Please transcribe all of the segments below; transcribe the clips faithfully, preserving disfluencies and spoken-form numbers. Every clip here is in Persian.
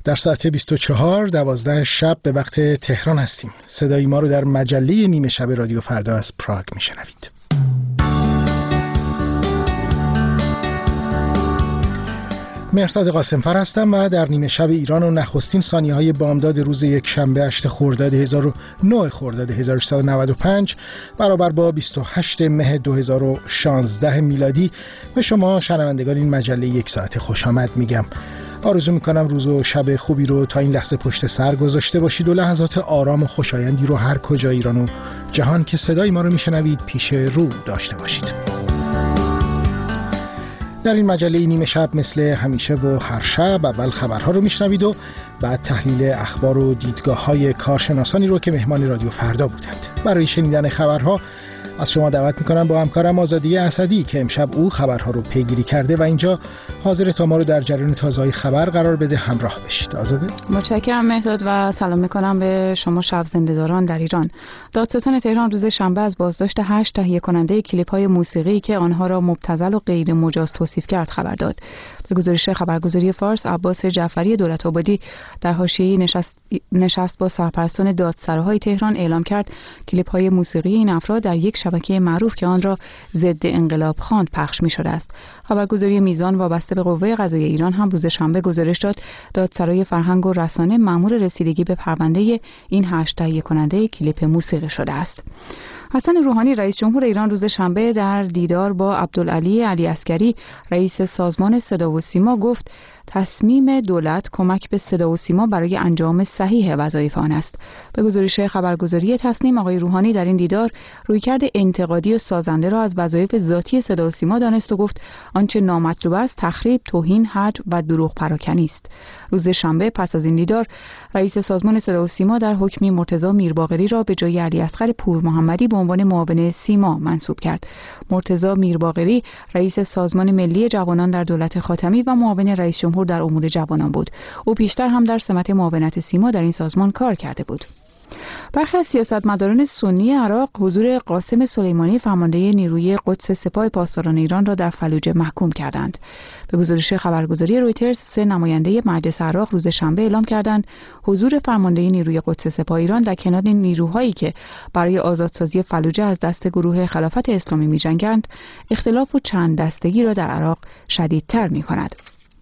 در ساعت بیست و چهار دوازده شب به وقت تهران هستیم. صدای ما رو در مجله نیمه شب رادیو فردا از پراگ میشنوید. مهرداد قاسمفر هستم و در نیمه شب ایران و نخستین ثانیه‌های بامداد روز یک شنبه هشت خرداد هزار و نه خرداد هزار و سیصد و نود و پنج برابر با بیست و هشت مه دو هزار و شانزده میلادی به شما شنوندگان این مجله یک ساعت خوش آمد میگم. آرزو میکنم روز و شب خوبی رو تا این لحظه پشت سر گذاشته باشید و لحظات آرام و خوشایندی رو هر کجا ایران و جهان که صدای ما رو میشنوید پیش رو داشته باشید. در این مجله نیمه شب مثل همیشه و هر شب اول خبرها رو میشنوید و بعد تحلیل اخبار و دیدگاه‌های کارشناسانی رو که مهمان رادیو فردا بودند. برای شنیدن خبرها از شما دعوت میکنم با همکارم آزادی اسدی که امشب او خبرها رو پیگیری کرده و اینجا حاضر تا ما رو در جریان تازه‌های خبر قرار بده همراه بشید. آزاده؟ متشکرم مهرداد و سلام میکنم به شما شب زنده‌داران در ایران. دادستان تهران روز شنبه از بازداشت هشت تهیه کننده کلیپ‌های موسیقی که آنها را مبتذل و غیر مجاز توصیف کرد خبر داد. به گزارش خبرگزاری فارس، عباس جعفری دولت‌آبادی در حاشیه نشست نشست با سرپرستان دادسراهای تهران اعلام کرد کلیپ‌های موسیقی این افراد در یک شبکه معروف که آن را ضد انقلاب خواند پخش می‌شده است. خبرگزاری میزان وابسته به قوه قضاییه ایران هم روز شنبه گزارش داد دادسرای فرهنگ و رسانه مأمور رسیدگی به پرونده این هشت تهیه کننده کلیپ موسیقی شده است. حسن روحانی رئیس جمهور ایران روز شنبه در دیدار با عبدالعلی علی عسکری رئیس سازمان صدا و سیما گفت تصمیم دولت کمک به صدا و سیما برای انجام صحیح وظایف آن است. به گزارش خبرگزاری تصنیم آقای روحانی در این دیدار رویکرد انتقادی و سازنده را از وظایف ذاتی صدا و سیما دانست و گفت آنچه نامطلوب است تخریب، توهین، هجو و دروغ پراکنی است. روز شنبه پس از این دیدار رئیس سازمان صدا و سیما در حکمی مرتضی میرباقری را به جای علی اصغر پور محمدی به عنوان معاون سیما منصوب کرد. مرتضی میرباقری رئیس سازمان ملی جوانان در دولت خاتمی و معاون رئیس جمهور در امور جوانان بود. او پیشتر هم در سمت معاونت سیما در این سازمان کار کرده بود. برخی از سیاستمداران سنی عراق حضور قاسم سلیمانی فرمانده نیروی قدس سپاه پاسداران ایران را در فلوجه محکوم کردند. به گزارش خبرگزاری رویترز سه نماینده مجلس عراق روز شنبه اعلام کردند حضور فرمانده نیروی قدس سپاه ایران در کنار نیروهایی که برای آزادسازی فلوجه از دست گروه خلافت اسلامی می‌جنگند اختلاف و چند دستگی را در عراق شدیدتر می‌کند.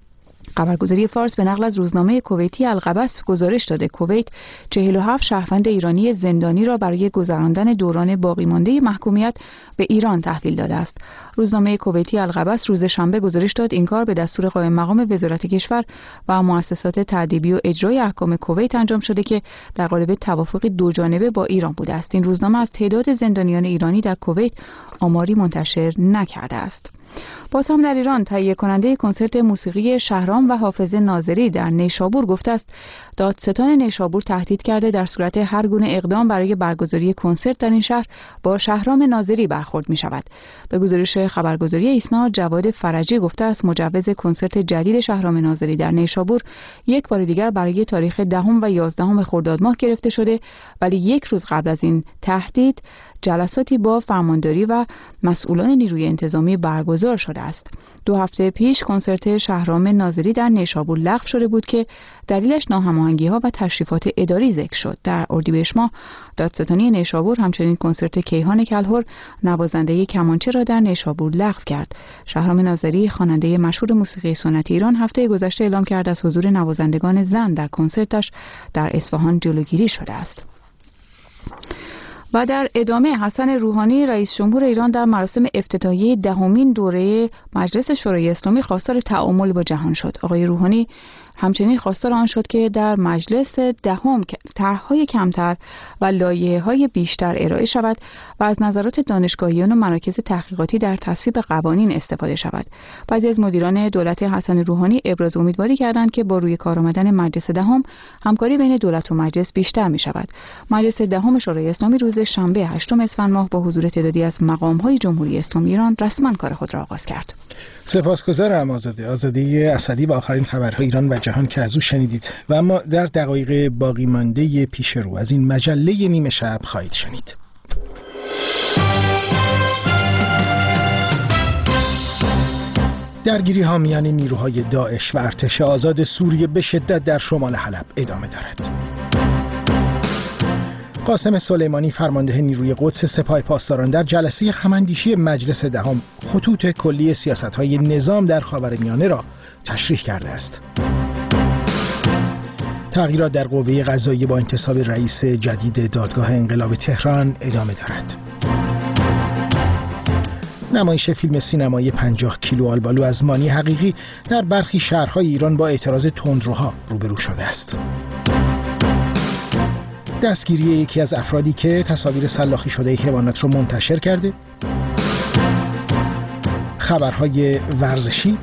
خبرگزاری فارس به نقل از روزنامه کویتی القبس گزارش داده کویت چهل و هفت شهروند ایرانی زندانی را برای گذراندن دوران باقی مانده محکومیت به ایران تحویل داده است. روزنامه کویتی القبس روز شنبه گزارش داد این کار به دستور قائم مقام وزارت کشور و مؤسسات تأدیبی و اجرای احکام کویت انجام شده که در قالب توافقی دو جانبه با ایران بوده است. این روزنامه از تعداد زندانیان ایرانی در کویت آماری منتشر نکرده است. باز هم در ایران تهیه کننده کنسرت موسیقی شهرام و حافظ ناظری در نیشابور گفته است دادستان نیشابور تهدید کرده در صورت هر گونه اقدام برای برگزاری کنسرت در این شهر با شهرام ناظری برخورد می شود. به گزارش خبرگزاری ایسنا جواد فرجی گفته است مجوز کنسرت جدید شهرام ناظری در نیشابور یک بار دیگر برای تاریخ دهم و یازدهم خرداد ماه گرفته شده، ولی یک روز قبل از این تهدید جلساتی با فرمانداری و مسئولان نیروی انتظامی برگزار شده است. دو هفته پیش کنسرت شهرام ناظری در نیشابور لغو شده بود که دلیلش ناهماهنگی‌ها و تشریفات اداری ذکر شد. در اردیبهشت ماه دادستانی نیشابور همچنین کنسرت کیهان کلهر نوازنده کمانچه را در نیشابور لغو کرد. شهرام ناظری خواننده مشهور موسیقی سنتی ایران هفته گذشته اعلام کرد از حضور نوازندگان زن در کنسرتش در اصفهان جلوگیری شده است. و در ادامه حسن روحانی رئیس جمهور ایران در مراسم افتتاحیه دهمین دوره مجلس شورای اسلامی خواستار تعامل با جهان شد. آقای روحانی همچنین خواستار آن شد که در مجلس دهم طرح‌های کمتر و لایحه‌های بیشتر ارائه شود و از نظرات دانشگاهیان و مراکز تحقیقاتی در تصویب قوانین استفاده شود. بعضی از مدیران دولت حسن روحانی ابراز امیدواری کردند که با روی کار آمدن مجلس دهم همکاری بین دولت و مجلس بیشتر می شود. مجلس دهم شورای اسلامی روز شنبه هشتم اسفند ماه با حضور تعدادی از مقام‌های جمهوری اسلامی ایران رسما کار خود را آغاز کرد. سپاسگزارم آزاده آزادی اسدی با آخرین خبرهای ایران و جهان که از او شنیدید و اما در دقایق باقی مانده پیش رو از این مجله نیمه شب خواهید شنید. درگیری ها میان نیروهای داعش و ارتش آزاد سوریه به شدت در شمال حلب ادامه دارد. قاسم سلیمانی فرمانده نیروی قدس سپاه پاسداران در جلسه هم‌اندیشی مجلس دهم خطوط کلی سیاست‌های نظام در خاورمیانه را تشریح کرده است. تغییرات در قوه قضاییه با انتصاب رئیس جدید دادگاه انقلاب تهران ادامه دارد. نمایش فیلم سینمایی پنجاه کیلو آلبالو از مانی حقیقی در برخی شهرهای ایران با اعتراض تندروها روبرو شده است. دستگیری یکی از افرادی که تصاویر سلاخی شده حیوانات را منتشر کرده. خبرهای ورزشی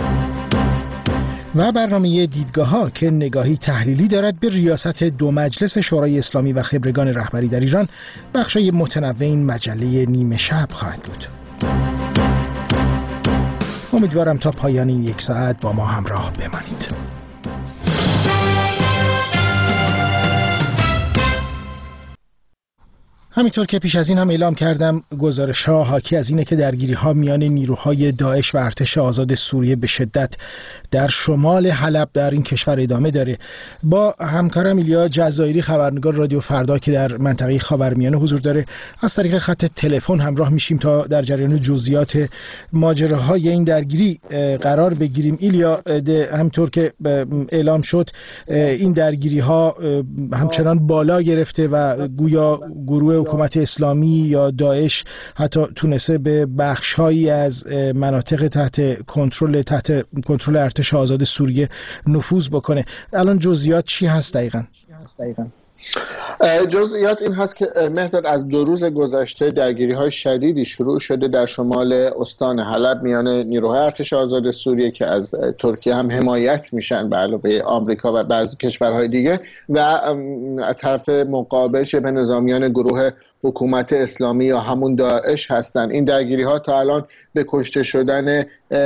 و برنامه دیدگاه‌ها که نگاهی تحلیلی دارد به ریاست دو مجلس شورای اسلامی و خبرگان رهبری در ایران، بخشای متنوع این مجله نیمه شب خواهد بود. امیدوارم تا پایان این یک ساعت با ما همراه بمانید. همینطور که پیش از این هم اعلام کردم، گزارش‌ها حاکی از اینه که درگیری‌ها میان نیروهای داعش و ارتش آزاد سوریه به شدت در شمال حلب در این کشور ادامه داره. با همکارم ایلیا جزایری خبرنگار رادیو فردا که در منطقه خاورمیانه حضور داره از طریق خط تلفن همراه میشیم تا در جریان جزئیات ماجراهای این درگیری قرار بگیریم. ایلیا، همینطور که اعلام شد این درگیری‌ها همچنان بالا گرفته و گویا گروه حکومت اسلامی یا داعش حتی تونسته به بخش‌هایی از مناطق تحت کنترل تحت کنترل ارتش آزاد سوریه نفوذ بکنه. الان جزئیات چی هست دقیقاً؟ جزئیات این هست که مهداد از دو روز گذشته درگیری‌های شدیدی شروع شده در شمال استان حلب میان نیروهای ارتش آزاد سوریه که از ترکیه هم حمایت میشن به علاوه آمریکا و بعضی کشورهای دیگه و از طرف مقابل شبه نظامیان گروه حکومت اسلامی یا همون داعش هستن. این درگیری ها تا الان به کشته شدن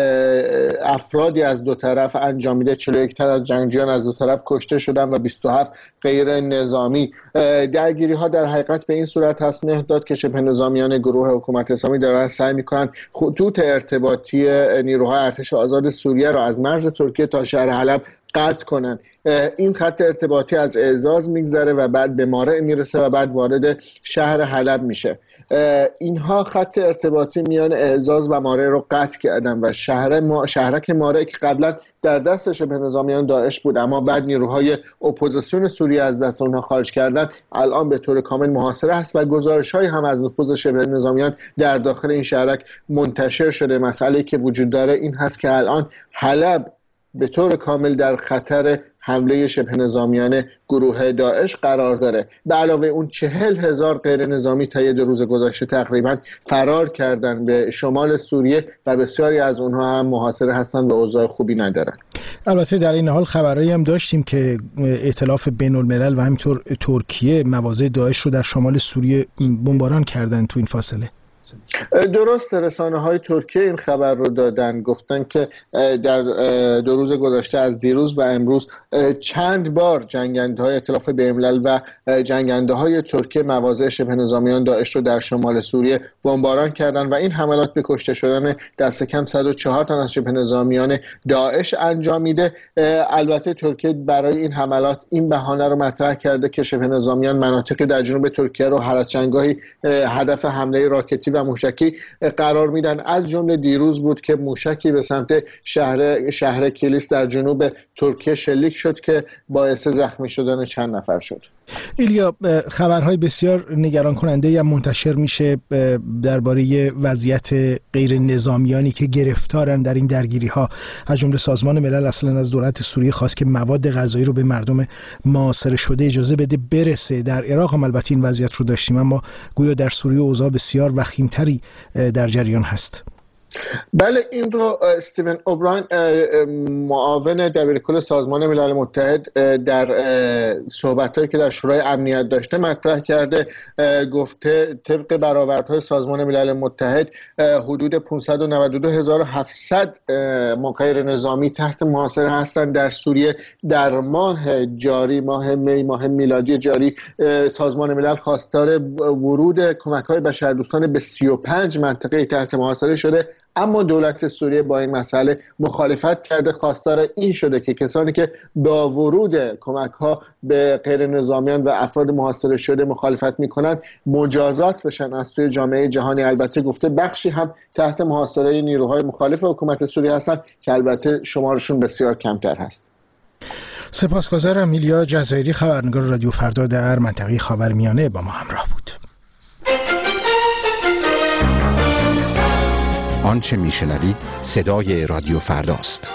افرادی از دو طرف انجامیده. چهل و یک تن از جنگجویان از دو طرف کشته شدن و بیست و هفت غیر نظامی. درگیری ها در حقیقت به این صورت هست مهداد که شبه نظامیان گروه حکومت اسلامی دارن سعی میکنن خطوط ارتباطی نیروهای ارتش آزاد سوریه را از مرز ترکیه تا شهر حلب قطع کنن. این خط ارتباطی از اعزاز میگذره و بعد به مارع میرسه و بعد وارد شهر حلب میشه. اینها خط ارتباطی میان اعزاز و مارع رو قطع کردن و شهر ما شهرک مارع که قبلا در دست شبه نظامیان داعش بود اما بعد نیروهای اپوزیسیون سوریه از دست اونها خارج کردن، الان به طور کامل محاصره است و گزارش‌هایی هم از نفوذ شبه نظامیان در داخل این شهرک منتشر شده. مسئله‌ای که وجود داره این هست که الان حلب به طور کامل در خطر حمله شبه نظامیان گروه داعش قرار داره. به علاوه اون چهل هزار غیر نظامی تا یه دو روز گذشته تقریبا فرار کردن به شمال سوریه و بسیاری از اونها هم محاصره هستن و اوضاع خوبی ندارن. البته در این حال خبرایی هم داشتیم که ائتلاف بین الملل و همینطور ترکیه مواضع داعش رو در شمال سوریه بمباران کردن تو این فاصله. درست، رسانه های ترکیه این خبر رو دادن، گفتن که در دو روز گذشته از دیروز و امروز چند بار جنگنده های ائتلاف بین الملل و جنگنده های ترکیه مواضع شبه نظامیان داعش رو در شمال سوریه بمباران کردن و این حملات به کشته شدن دست کم صد و چهار تن از شبه نظامیان داعش انجامیده. البته ترکیه برای این حملات این بهانه رو مطرح کرده که شبه نظامیان مناطقی در جنوب ترکیه رو هر از چندگاهی هدف حمله راکتی و موشکی قرار میدن. از جمله دیروز بود که موشکی به سمت شهر شهر کلیس در جنوب ترکیه شلیک شد که باعث زخمی شدن چند نفر شد. ایلیا، خبرهای بسیار نگران کننده هم منتشر میشه درباره وضعیت غیر نظامیانی که گرفتارن در این درگیری ها. از جمله سازمان ملل اصلا از دولت سوریه خواست که مواد غذایی رو به مردم محاصره شده اجازه بده برسه. در عراق هم البته این وضعیت رو داشتیم اما گویا در سوریه اوضاع بسیار وخیمتری در جریان هست. بله، این رو استیون اوبراین معاون دبیرکل سازمان ملل متحد در صحبت‌هایی که در شورای امنیت داشته مطرح کرده. گفته طبق برآوردهای سازمان ملل متحد حدود پانصد و نود و دو هزار و هفتصد غیر نظامی تحت محاصره هستند در سوریه. در ماه جاری، ماه می، ماه میلادی جاری، سازمان ملل خواستار ورود کمک‌های بشردوستانه به سی و پنج منطقه تحت محاصره شده. اما دولت سوریه با این مسئله مخالفت کرده، خواستار این شده که کسانی که با ورود کمک‌ها به غیر نظامیان و افراد محاصره شده مخالفت می‌کنند مجازات بشن از توی جامعه جهانی. البته گفته بخشی هم تحت محاصره نیروهای مخالف حکومت سوریه هستند که البته شمارشون بسیار کمتر هست. سپاسگزارم. میلیا جزایری، خبرنگار رادیو فردا در منطقه خاورمیانه با ما همراه بود. آنچه میشنوید صدای رادیو فرداست.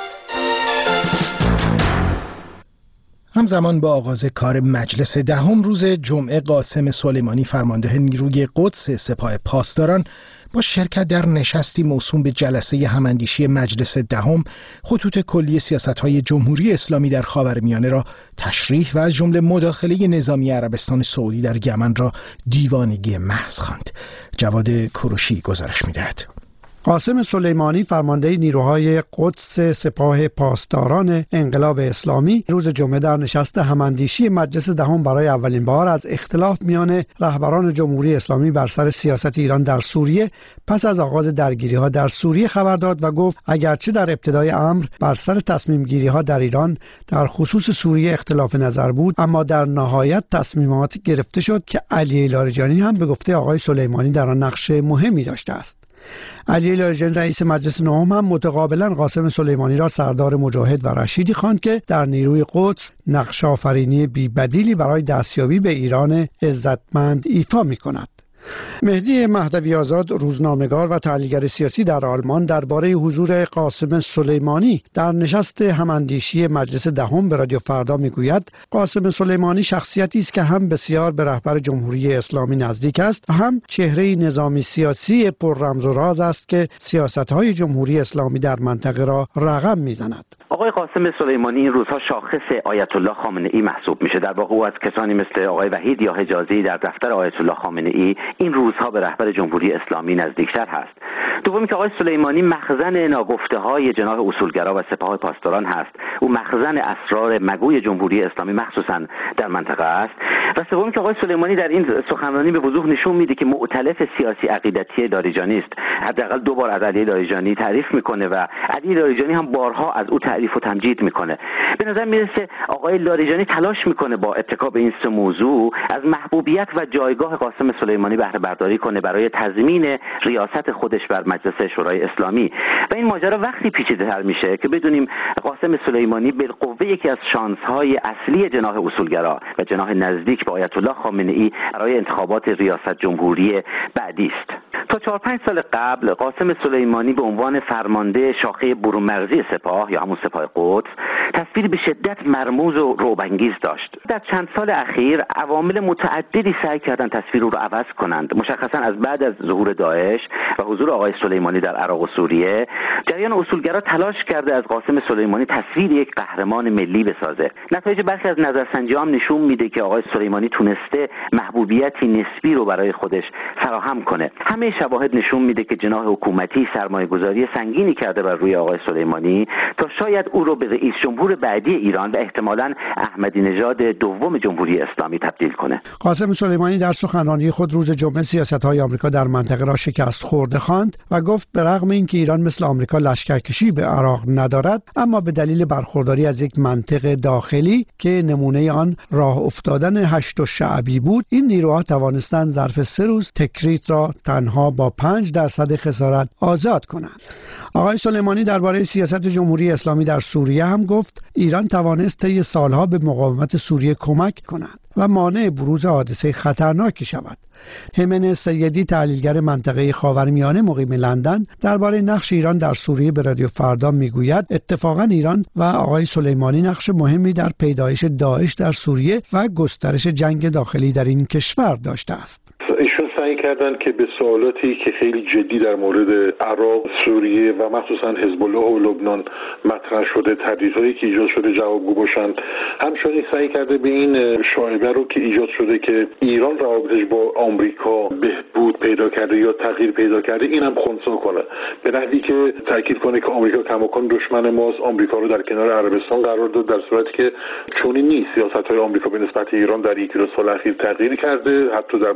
همزمان با آغاز کار مجلس دهم روز جمعه، قاسم سلیمانی فرمانده نیروی قدس سپاه پاسداران با شرکت در نشستی موسوم به جلسه هماندیشی مجلس دهم خطوط کلی سیاست‌های جمهوری اسلامی در خاورمیانه را تشریح و از جمله مداخله نظامی عربستان سعودی در یمن را دیوانگی محض خواند. جواد کوروشی گزارش می‌دهد. قاسم سلیمانی فرمانده نیروهای قدس سپاه پاسداران انقلاب اسلامی روز جمعه در نشست هماندیشی مجلس دهم برای اولین بار از اختلاف میان رهبران جمهوری اسلامی بر سر سیاست ایران در سوریه پس از آغاز درگیری‌ها در سوریه خبر داد و گفت اگرچه در ابتدای امر بر سر تصمیم گیری‌ها در ایران در خصوص سوریه اختلاف نظر بود، اما در نهایت تصمیمات گرفته شد که علی لاریجانی هم به گفته آقای سلیمانی در آن نقش مهمی داشته است. علی لاریجانی رئیس مجلس نهم هم متقابلا قاسم سلیمانی را سردار مجاهد و رشیدی خواند که در نیروی قدس نقش آفرینی بی‌بدیلی برای دستیابی به ایران عزتمند ایفا می‌کند. مهدی مهدوی آزاد، روزنامه‌نگار و تحلیلگر سیاسی در آلمان، درباره حضور قاسم سلیمانی در نشست هماندیشی مجلس دهم به رادیو فردا میگوید قاسم سلیمانی شخصیتی است که هم بسیار به رهبر جمهوری اسلامی نزدیک است و هم چهره نظامی سیاسی پر رمز و راز است که سیاست‌های جمهوری اسلامی در منطقه را رقم میزند. آقای قاسم سلیمانی این روزها شاخص آیت الله خامنه ای محسوب میشه. در واقع او از کسانی مثل آقای وحید یا حجازی در دفتر آیت الله خامنه ای این روزها به رهبر جمهوری اسلامی نزدیکتر هست. دومی که آقای سلیمانی مخزن ناگفته‌های جناح اصولگرا و سپاه پاسداران هست. او مخزن اسرار مگوی جمهوری اسلامی مخصوصا در منطقه است. و سومی که آقای سلیمانی در این سخنرانی به وضوح نشون میده که مؤتلف سیاسی عقیدتی لاریجانی است. حداقل دو بار از علی لاریجانی تعریف میکنه و علی لاریجانی هم بارها از او تعریف و تمجید میکنه. به نظر میرسه آقای لاریجانی تلاش میکنه با اتکا به این سه موضوع از محبوبیت و جایگاه قاسم سلیمانی بهره برداری کنه برای تضمین ریاست خودش بر مجلس شورای اسلامی. و این ماجرا وقتی پیچیده‌تر میشه که بدونیم قاسم سلیمانی بالقوه یکی از شانس‌های اصلی جناح اصولگرا و جناح نزدیک به آیت الله خامنه ای برای انتخابات ریاست جمهوری بعدی است. تا چهار پنج سال قبل قاسم سلیمانی به عنوان فرمانده شاخه برون‌مرزی سپاه یا همون سپاه قدس تصویری به شدت مرموز و رعب‌انگیز داشت. در چند سال اخیر عوامل متعددی سعی کردند تصویر او را عوض کنند. مشخصا از بعد از ظهور داعش و حضور آقای سلیمانی در عراق و سوریه، جریان اصولگرا تلاش کرده از قاسم سلیمانی تصویر یک قهرمان ملی بسازه. نتایج برخی از نظرسنجی‌ها هم نشون میده که آقای سلیمانی تونسته محبوبیتی نسبی رو برای خودش فراهم کنه. همه شواهد نشون میده که جناح حکومتی سرمایه‌گذاری سنگینی کرده بر روی آقای سلیمانی تا شاید او رو به رئیس جمهور بعدی ایران و احتمالاً احمدی نژاد دوم جمهوری اسلامی تبدیل کنه. قاسم سلیمانی در سخنرانی خود روز جمعه سیاست‌های آمریکا در منطقه را شکست خورده خواند و گفت به رغم اینکه ایران مثل آمریکا لشکرکشی به عراق ندارد، اما به دلیل برخورداری از یک منطق داخلی که نمونه آن راه افتادن هشت شعبی بود، این نیروها توانستند ظرف سه روز تکریت را تنها با پنج درصد خسارت آزاد کنند. آقای سلیمانی درباره سیاست جمهوری اسلامی در سوریه هم گفت ایران توانست طی سالها به مقاومت سوریه کمک کند و مانع بروز حادثه خطرناکی شود. همن سیدی، تحلیلگر منطقه خاورمیانه مقیم لندن، درباره نقش ایران در سوریه به رادیو فردا میگوید اتفاقا ایران و آقای سلیمانی نقش مهمی در پیدایش داعش در سوریه و گسترش جنگ داخلی در این کشور داشته است. ایشون سعی کردن که به سوالاتی که خیلی جدی در مورد عراق، سوریه و مخصوصا حزب الله و لبنان مطرح شده، تهدیدهایی که ایجاد شده جوابگو باشن. همچنین سعی کرده به این شایعه رو که ایجاد شده که ایران روابطش با آمریکا بهبود پیدا کرده یا تغییر پیدا کرده اینم خنثی کنه، به نحوی که تاکید کنه که آمریکا کماکان دشمن ماست، آمریکا رو در کنار عربستان قرار داد، در صورتی که چنین نیست. سیاست‌های آمریکا به نسبت ایران در یک دو سال اخیر تغییر کرده، حتی در مواردی با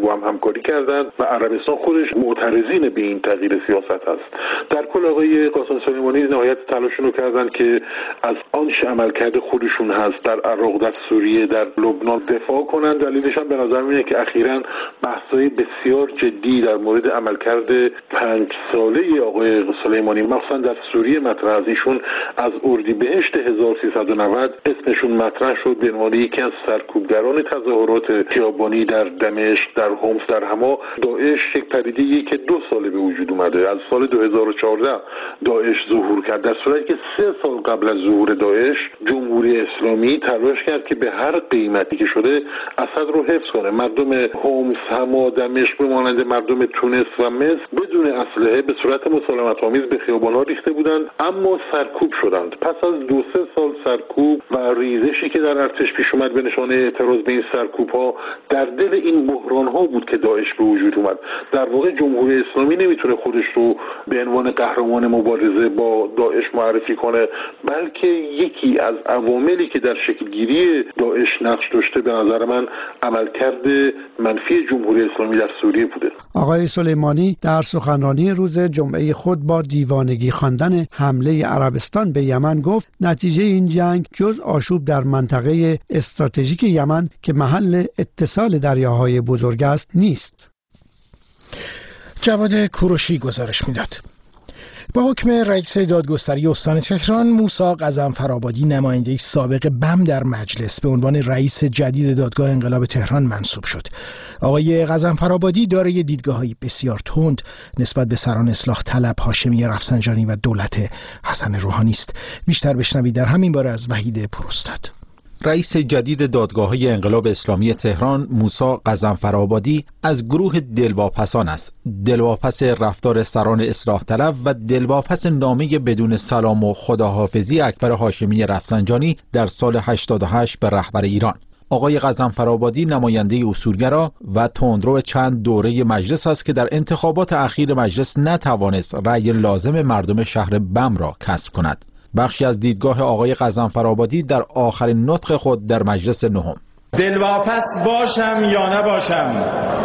با هم همکاری کردند و عربستان خودش معترضین به این تغییر سیاست است. در کل آقای قاسم سلیمانی نهایت تلاششون رو کردن که از آنچه عملکرد خودشون هست در عراق، در سوریه، در لبنان دفاع کنن. دلیلش هم به نظر میاد که اخیراً بحث‌های بسیار جدی در مورد عملکرد پنج ساله آقای سلیمانی مخصوصا در سوریه مطرح است. ایشون از اردیبهشت هزار و سیصد و نود اسمشون مطرح شد به عنوان یکی از سرکوبگران تظاهرات خیابانی در دمشق، در حمص، در حما. داعش یک پدیده‌ای که دو ساله به وجود اومده. از سال دو هزار و چهارده داعش ظهور کرد، در صورتی که سه سال قبل از ظهور داعش جمهوری اسلامی تلاش کرد که به هر قیمتی که شده اسد رو حفظ کنه. مردم حمص، حما، دمشق به مانند مردم تونس و مصر بدون اسلحه به صورت مسالمت‌آمیز به خیابان‌ها ریخته بودند، اما سرکوب شدند. پس از دو سه سال سرکوب و ریزشی که در ارتش پیش اومد به نشانه اعتراض به این سرکوب‌ها، در دل این بحران‌ها بود که داعش به وجود اومد. در واقع جمهوری اسلامی نمیتونه خودش رو به عنوان قهرمان مبارزه با داعش معرفی کنه، بلکه یکی از عواملی که در شکلگیری داعش نقش داشته به نظر من عملکرد منفی جمهوری اسلامی در سوریه بوده. آقای سلیمانی در سخنرانی روز جمعه خود با دیوانگی خواندن حمله عربستان به یمن گفت نتیجه این جنگ جز آشوب در منطقه استراتژیک یمن که محل اتصال دریاهای بزرگ است نیست. جواد کوروشی گزارش میداد. با حکم رئیس دادگستری استان تهران موسی غضنفرآبادی نماینده سابق بم در مجلس به عنوان رئیس جدید دادگاه انقلاب تهران منصوب شد. آقای غضنفرآبادی دارای دیدگاه‌های بسیار تند نسبت به سران اصلاح طلب هاشمی رفسنجانی و دولت حسن روحانی است. بیشتر بشنوید در همین باره از وحید پروستاد. رئیس جدید دادگاه‌های انقلاب اسلامی تهران موسی غضنفرآبادی از گروه دلواپسان است. دلواپس رفتار سران اصلاح طلب و دلواپس نامه بدون سلام و خداحافظی اکبر هاشمی رفسنجانی در سال هشتاد و هشت به رهبر ایران. آقای غضنفرآبادی نماینده اصولگرا و تندرو چند دوره مجلس است که در انتخابات اخیر مجلس نتوانست رأی لازم مردم شهر بم را کسب کند. بخشی از دیدگاه آقای غضنفرآبادی در آخرین نطق خود در مجلس نهم: دلواپس باشم یا نباشم،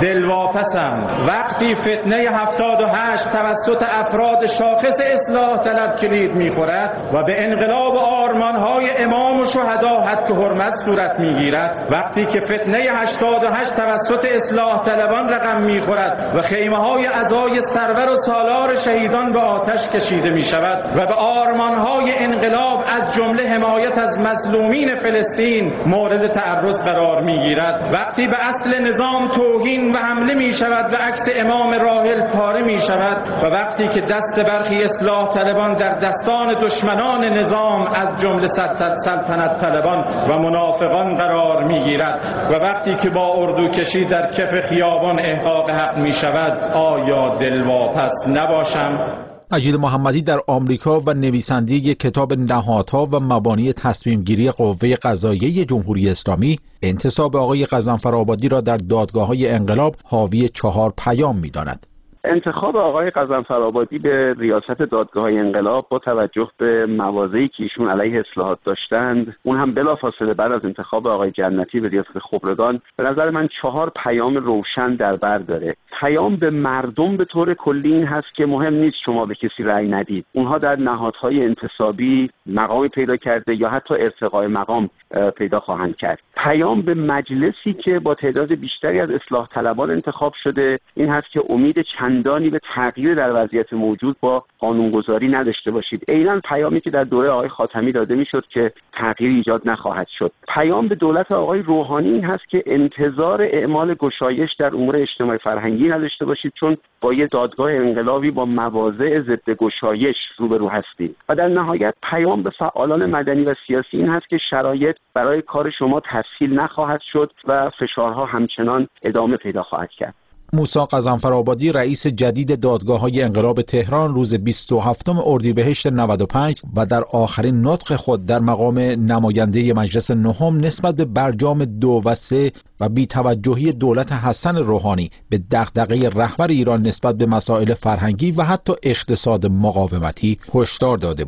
دلواپسم. وقتی فتنه هفتاد و هشت توسط افراد شاخص اصلاح طلب کلید می‌خورد و به انقلاب آرمان‌های امام و شهدا حد که حرمت صورت می‌گیرد، وقتی که فتنه هشتاد و هشت توسط اصلاح طلبان رقم می‌خورد و خیمه‌های عزای سرور و سالار شهیدان به آتش کشیده می‌شود و به آرمان‌های انقلاب از جمله حمایت از مظلومین فلسطین مورد تعرض قرار میگیرد، وقتی به اصل نظام توهین و حمله می شود و عکس امام راحل پاره می شود و وقتی که دست برخی اصلاح طلبان در دستان دشمنان نظام از جمله سلطنت طلبان و منافقان قرار می گیرد و وقتی که با اردو کشی در کف خیابان احقاق حق می شود، آیا دلواپس نباشم؟ عجیل محمدی در آمریکا و نویسنده کتاب نهادها و مبانی تصمیم گیری قوه قضاییه جمهوری اسلامی انتصاب آقای غضنفرآبادی را در دادگاه‌های انقلاب حاوی چهار پیام می‌داند. انتخاب آقای غضنفرآبادی به ریاست دادگاه انقلاب با توجه به مواضعی که ایشون علیه اصلاحات داشتند، اون هم بلافاصله بعد از انتخاب آقای جنتی به ریاست خبرگان، به نظر من چهار پیام روشن در بر داره. پیام به مردم به طور کلی این هست که مهم نیست شما به کسی رأی ندید، اونها در نهادهای انتصابی مقامی پیدا کرده یا حتی ارتقای مقام پیدا خواهند کرد. پیام به مجلسی که با تعداد بیشتری از اصلاح طلبان انتخاب شده این هست که امید چندانی به تغییر در وضعیت موجود با قانونگذاری نداشته باشید. عیناً پیامی که در دوره آقای خاتمی داده میشد که تغییر ایجاد نخواهد شد. پیام به دولت آقای روحانی این هست که انتظار اعمال گشایش در امور اجتماعی فرهنگی نداشته باشید، چون با یه دادگاه انقلابی با مواضع ضد گشایش روبرو هستید. و در نهایت پیام به فعالان مدنی و سیاسی این هست که شرایط برای کار شما تسهیل نخواهد شد و فشارها همچنان ادامه پیدا خواهد کرد. موسی غضنفرآبادی رئیس جدید دادگاه‌های انقلاب تهران روز بیست و هفتم اردیبهشت نود و پنج و در آخرین نطق خود در مقام نماینده مجلس نهم نسبت به برجام دو و سه و بی‌توجهی دولت حسن روحانی به دغدغه رهبر ایران نسبت به مسائل فرهنگی و حتی اقتصاد مقاومتی هشدار داده بود.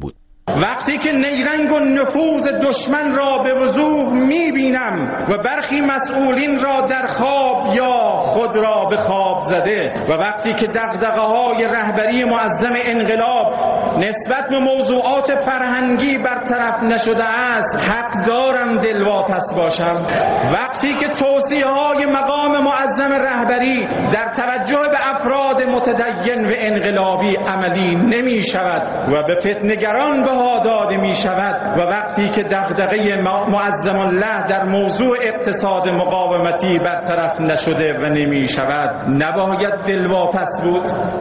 وقتی که نیرنگ و نفوذ دشمن را به وضوح میبینم و برخی مسئولین را در خواب یا خود را به خواب زده و وقتی که دغدغه‌های رهبری معظم انقلاب نسبت به موضوعات فرهنگی برطرف نشده است حق دارم دلواپس باشم. وقتی که توصیه‌های مقام معظم رهبری در توجه به افراد متدین و انقلابی عملی نمی شود و به فتنه‌گران بها داده می شود و وقتی که دغدغه معظم الله در موضوع اقتصاد مقاومتی برطرف نشده و نمی شود نباید دلواپس بود.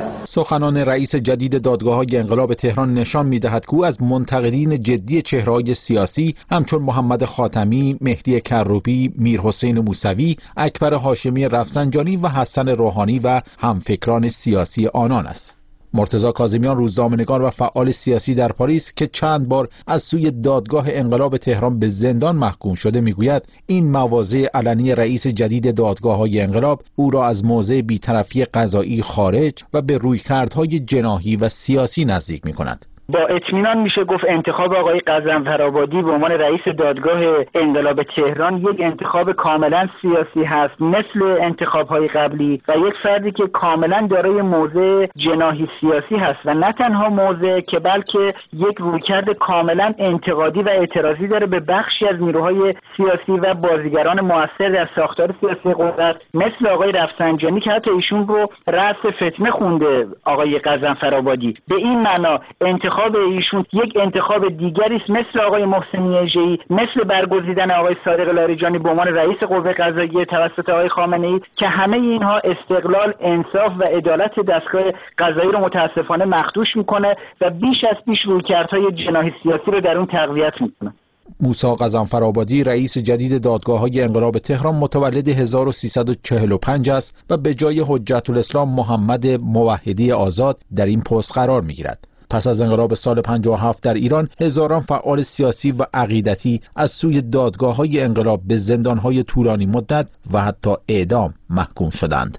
سخنان رئیس جدید دادگاه‌های انقلاب تهران نشان می‌دهد که او از منتقدین جدی چهره‌های سیاسی همچون محمد خاتمی، مهدی کروبی، میرحسین موسوی، اکبر هاشمی رفسنجانی و حسن روحانی و همفکران سیاسی آنان است. مرتضی کاظمیان روزنامه‌نگار و فعال سیاسی در پاریس که چند بار از سوی دادگاه انقلاب تهران به زندان محکوم شده میگوید این مواضع علنی رئیس جدید دادگاه‌های انقلاب او را از موضع بی‌طرفی قضایی خارج و به رویکردهای جناحی و سیاسی نزدیک می‌کند. با اطمینان میشه گفت انتخاب آقای غضنفرآبادی به عنوان رئیس دادگاه انقلاب تهران یک انتخاب کاملا سیاسی هست مثل انتخاب‌های قبلی و یک فردی که کاملا دارای موضع جناحی سیاسی هست و نه تنها موضع که بلکه یک رویکرد کاملا انتقادی و اعتراضی داره به بخشی از نیروهای سیاسی و بازیگران مؤثر در ساختار سیاسی قدرت مثل آقای رفسنجانی که حتی ایشون رو رأس فتنه خونده آقای غضنفرآبادی. به این معنا انتخاب انتخاب ایشون یک انتخاب دیگری است مثل آقای محسنی اژه‌ای، مثل برگزیدن آقای صادق لاریجانی به عنوان رئیس قوه قضاییه توسط آقای خامنه‌ای که همه اینها استقلال، انصاف و عدالت دستگاه قضایی رو متاسفانه مخدوش میکنه و بیش از پیش رویکردهای جناحی سیاسی رو در اون تقویت میکنه. موسی غضنفرآبادی رئیس جدید دادگاه‌های انقلاب تهران متولد هزار و سیصد و چهل و پنج است و به جای حجت الاسلام محمد موحدی آزاد در این پست قرار می‌گیرد. پس از انقلاب سال پنجاه و هفت در ایران هزاران فعال سیاسی و عقیدتی از سوی دادگاه‌های انقلاب به زندان‌های طولانی مدت و حتی اعدام محکوم شدند.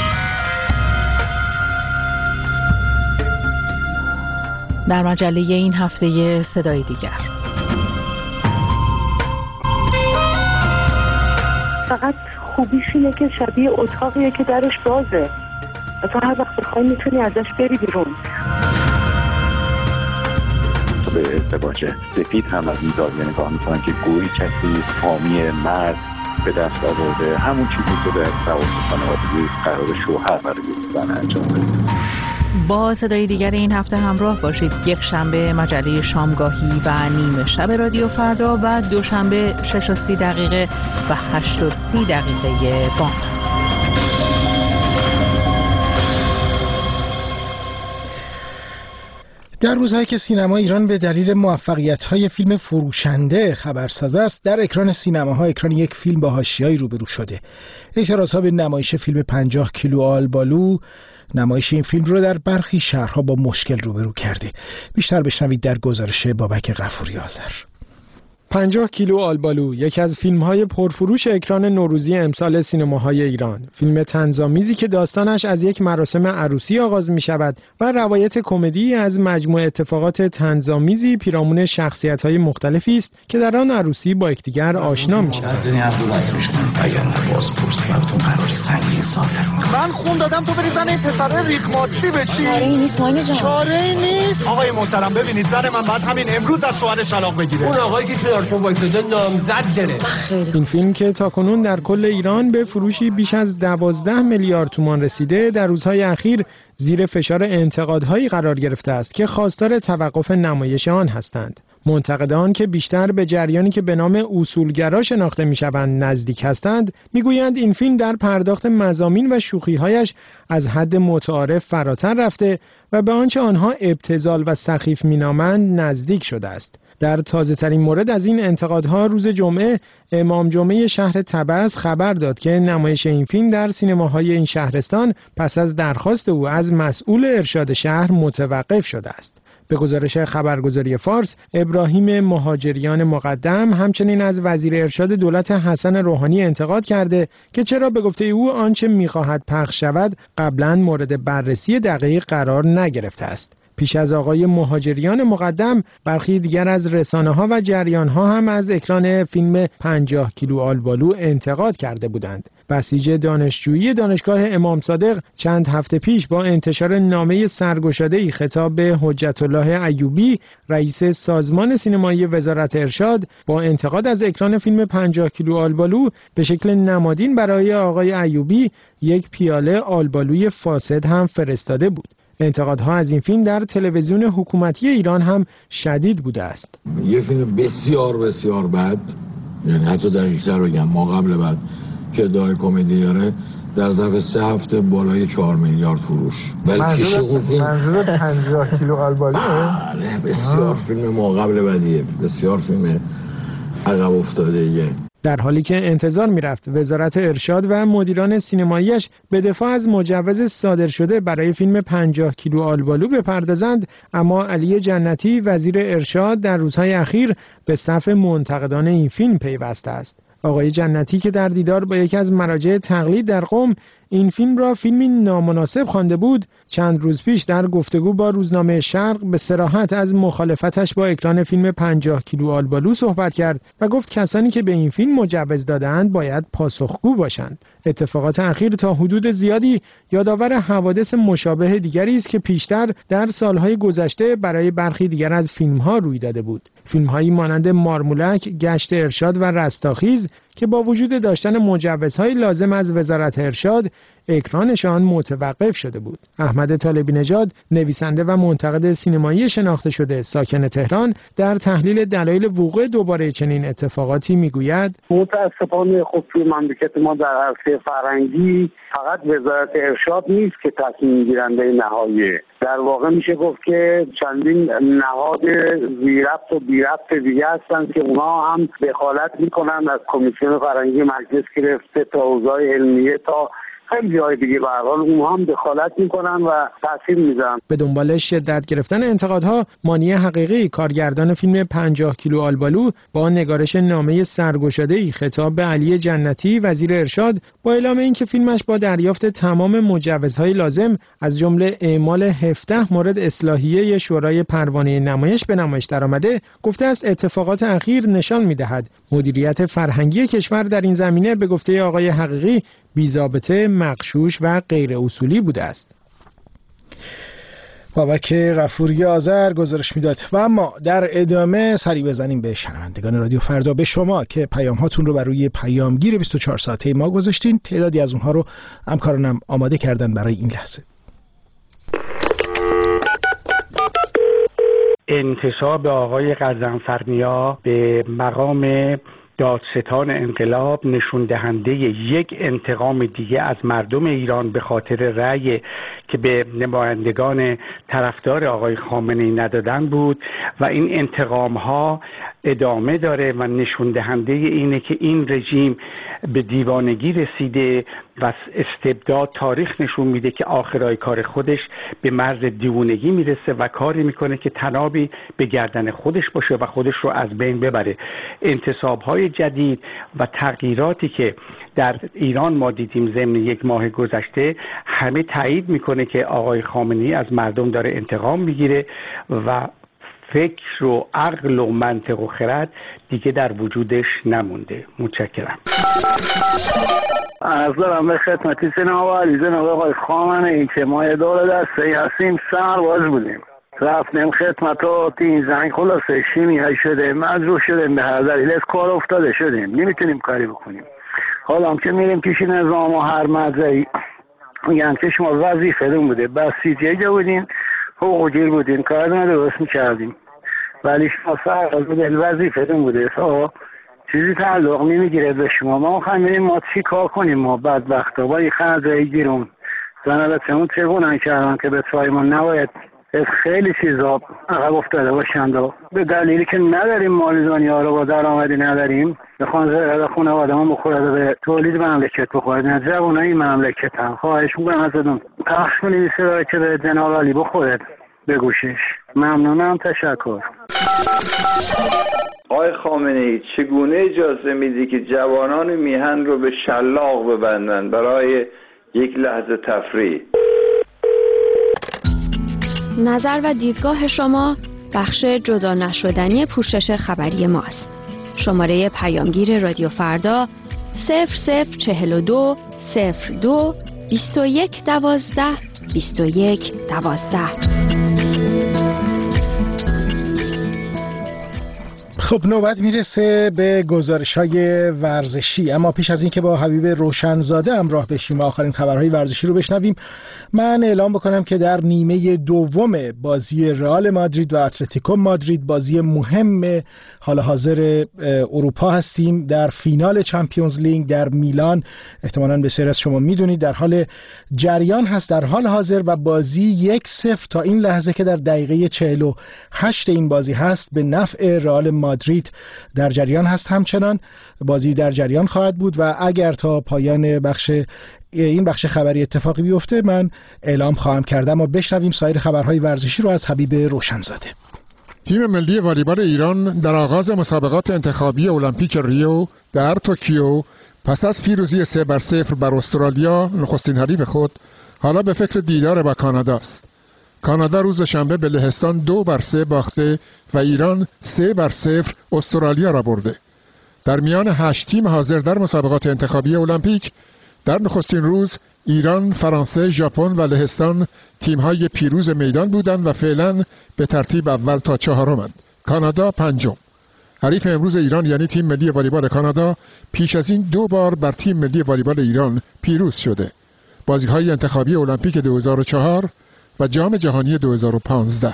در مجله این هفته صدای دیگر فقط خوبیش اینه که شبیه اتاقیه که درش بازه، مثلا هر وقت بخوای میتونی ازش بری بیرون. به ازدواج سفید هم از این زاویه نگاه میکنن که گویی کسی حامی مرد به دست آورده همون چیزی که در روابط خانوادگی قرار شوهر برای زن انجام بده. با صدای دیگر این هفته همراه باشید. یک شنبه مجله شامگاهی و نیمه شب رادیو فردا و دوشنبه شش و سی دقیقه و هشت و سی دقیقه بامداد. در روزهایی که سینما ایران به دلیل موفقیت‌های فیلم فروشنده خبرساز است، در اکران سینماها اکران یک فیلم با حاشیه‌ای روبرو شده. اعتراض‌ها به نمایش فیلم پنجاه کیلو آلبالو نمایش این فیلم رو در برخی شهرها با مشکل روبرو کرده. بیشتر بشنوید در گزارش بابک غفوری آذر. پنجاه کیلو آلبالو یکی از فیلم‌های پرفروش اکران نوروزی امسال سینماهای ایران، فیلم طنزآمیزی که داستانش از یک مراسم عروسی آغاز می‌شود و روایت کمدی از مجموع اتفاقات طنزآمیزی پیرامون شخصیت‌های مختلفی است که در آن عروسی با یکدیگر آشنا می‌شوند. من خون دادم تو بری زن این پسر ریخماسی بشی. چاره‌ای نیست ماینه جان. چاره‌ای نیست. آقای محترم ببینید زن من بعد همین امروز از شوهرش طلاق بگیره. اون آقایی که این فیلم که تاکنون در کل ایران به فروشی بیش از دوازده میلیارد تومان رسیده، در روزهای اخیر زیر فشار انتقادهایی قرار گرفته است که خواستار توقف نمایش آن هستند. منتقدان که بیشتر به جریانی که به نام اصولگرا شناخته می‌شوند نزدیک هستند، میگویند این فیلم در پرداخت مضامین و شوخی‌هایش از حد متعارف فراتر رفته و به آنچه آنها ابتذال و سخیف مینامند نزدیک شده است. در تازه ترین مورد از این انتقادها روز جمعه امام جمعه شهر طبس خبر داد که نمایش این فیلم در سینماهای این شهرستان پس از درخواست او از مسئول ارشاد شهر متوقف شده است. به گزارش خبرگزاری فارس، ابراهیم مهاجریان مقدم همچنین از وزیر ارشاد دولت حسن روحانی انتقاد کرده که چرا به گفته او آنچه می‌خواهد پخش شود قبلا مورد بررسی دقیق قرار نگرفته است. پیش از آقای مهاجریان مقدم، برخی دیگر از رسانه‌ها و جریان‌ها هم از اکران فیلم پنجاه کیلو آلبالو انتقاد کرده بودند. بسیج دانشجویی دانشگاه امام صادق چند هفته پیش با انتشار نامه سرگشاده‌ای خطاب به حجت الله ایوبی، رئیس سازمان سینمایی وزارت ارشاد، با انتقاد از اکران فیلم پنجاه کیلو آلبالو به شکل نمادین برای آقای ایوبی یک پیاله آلبالوی فاسد هم فرستاده بود. انتقادها از این فیلم در تلویزیون حکومتی ایران هم شدید بوده است. یه فیلم بسیار بسیار بد، یعنی حتی دقیق‌تر بگم ما قبل بعد که ادعای کمدی داره، در ظرف سه هفته بالای چهار میلیارد فروش. ولی کش اون فیلم منظور پنجاه کیلو آلبالو؟ بله، بسیار فیلم ما قبل بدیه، بسیار فیلم عقب افتاده‌ایه. در حالی که انتظار می‌رفت وزارت ارشاد و مدیران سینماییش به دفاع از مجوز صادر شده برای فیلم پنجاه کیلو آلبالو بپردازند، اما علی جنتی وزیر ارشاد در روزهای اخیر به صف منتقدان این فیلم پیوسته است. آقای جنتی که در دیدار با یکی از مراجع تقلید در قم این فیلم را فیلمی نامناسب خوانده بود، چند روز پیش در گفتگو با روزنامه شرق به صراحت از مخالفتش با اکران فیلم پنجاه کیلو آلبالو صحبت کرد و گفت کسانی که به این فیلم مجوز دادند باید پاسخگو باشند. اتفاقات اخیر تا حدود زیادی یادآور حوادث مشابه دیگری است که پیشتر در سالهای گذشته برای برخی دیگر از فیلم‌ها روی داده بود. فیلم‌هایی مانند مارمولک، گشت ارشاد و رستاخیز که با وجود داشتن مجوزهای لازم از وزارت ارشاد اکرانشان متوقف شده بود. احمد طالبی نژاد، نویسنده و منتقد سینمایی شناخته شده ساکن تهران، در تحلیل دلایل وقوع دوباره چنین اتفاقاتی میگوید: متاسفانه خب توی مملکت ما در عرصه فرهنگی فقط وزارت ارشاد نیست که تصمیم گیرنده نهاییه. در واقع میشه گفت که چندین نهاد ذی ربط و بی ربط دیگه هستن که اونها هم دخالت میکنن، از کمیسیون فرهنگی مجلس گرفته تا حوزه علمیه تا خیلی جای دیگه، به هر حال اونها هم دخالت میکنن و تاثیر میذارن. به دنبال شدت گرفتن انتقادها، مانی حقیقی کارگردان فیلم پنجاه کیلو آلبالو با نگارش نامه سرگشاده‌ای خطاب به علی جنتی وزیر ارشاد با اعلام اینکه فیلمش با دریافت تمام مجوزهای لازم از جمله اعمال هفده مورد اصلاحیه شورای پروانه نمایش به نمایش درآمده، گفته است اتفاقات اخیر نشان میدهد مدیریت فرهنگی کشور در این زمینه به گفته آقای حقیقی بی‌ضابطه، مغشوش و غیر اصولی بوده است. بابک غفوری آذر گزارش میداد. و اما در ادامه سری بزنیم به شنوندگان رادیو فردا، به شما که پیام هاتون رو بر روی پیامگیر بیست و چهار ساعته ما گذاشتین. تعدادی از اونها رو همکارانم آماده کردن برای این لحظه. انتصاب آقای غضنفرنیا به مقام دادستان انقلاب نشون دهنده یک انتقام دیگه از مردم ایران به خاطر رأی که به نمایندگان طرفدار آقای خامنه‌ای ندادن بود و این انتقام ها ادامه داره و نشون دهنده اینه که این رژیم به دیوانگی رسیده و استبداد تاریخ نشون میده که آخرای کار خودش به مرز دیوانگی میرسه و کاری میکنه که تنابی به گردن خودش باشه و خودش رو از بین ببره. انتصاب‌های جدید و تغییراتی که در ایران ما دیدیم ضمن یک ماه گذشته همه تایید میکنه که آقای خامنه‌ای از مردم داره انتقام میگیره و فکر و عقل و منطق و خرد دیگه در وجودش نمونده. متشکرم. از دارم به خدمتی جناب علی جناب آقای خامنه‌ای که ما اداره دسته هستیم، سرباز بودیم، رفتیم خدمت و تین زنگ خلاصه شیمیایی شده، مجروح شدیم، به هر دلیل از کار افتاده شدیم، نمیتونیم کاری بکنیم. حالا هم که میریم پیش نظام و هر مدرعی میگن که شما وظیفه دون بوده، بسیجه جا بودین، حقوق گیر بودین، کار ندرست میکردیم، ولی شما سرباز بودین، وظیفه دون بوده، سا چیزی تعلق نمیگیره به شما. ما خواهیم میریم ما چی کار کنیم؟ ما بدبخت ها با این خرده گیرون زنالت همون چگونن کردن که به تایمون نباید از خیلی چیزا عقب افتاده باشند و به دلیلی که نداریم مالیزانی ها رو با درآمدی نداریم بخوان زرده خونه آدم بخورده به تولید مملکت بخورد. نه جوان های مملکت هم خواهش میکنم ازتون پخش کنید صدایی که به جناب علی بخورد به گوشش. ممنونم، تشکر. آقای خامنه‌ای چگونه اجازه میدی که جوانان میهن رو به شلاق ببندن برای یک لحظه تفریح؟ نظر و دیدگاه شما بخش جدا نشدنی پوشش خبری ماست. شماره پیامگیر رادیو فردا صفر صفر چهل و دو صفر دو بیست و یک دوازده بیست و یک دوازده. خب نوبت میرسه به گزارش‌های ورزشی، اما پیش از این که با حبیب روشنزاده همراه بشیم و آخرین خبرهای ورزشی رو بشنویم، من اعلام بکنم که در نیمه دوم بازی رئال مادرید و اتلتیکو مادرید، بازی مهم حال حاضر اروپا هستیم، در فینال چمپیونز لیگ در میلان، احتمالاً بسیاری از شما میدونید در حال جریان هست در حال حاضر و بازی یک صفر تا این لحظه که در دقیقه چهل و هشت این بازی هست به نفع رئال مادرید در جریان هست. همچنان بازی در جریان خواهد بود و اگر تا پایان بخش این بخش خبری اتفاقی بیفته من اعلام خواهم کرد. اما بشنویم سایر خبرهای ورزشی رو از حبیب روشنزاده. تیم ملی والیبال ایران در آغاز مسابقات انتخابی المپیک ریو در توکیو پس از پیروزی سه بر صفر بر استرالیا نخستین حریف خود حالا به فکر دیدار با کانادا است. کانادا روز شنبه به لهستان دو بر سه باخته و ایران سه بر صفر استرالیا را برده. در میان هشت تیم حاضر در مسابقات انتخابی المپیک در نخستین روز ایران، فرانسه، ژاپن و لهستان تیم‌های پیروز میدان بودند و فعلا به ترتیب اول تا چهارمند. کانادا پنجم. حریف امروز ایران یعنی تیم ملی والیبال کانادا پیش از این دو بار بر تیم ملی والیبال ایران پیروز شده. بازی‌های انتخابی المپیک دو هزار و چهار و جام جهانی دو هزار و پانزده.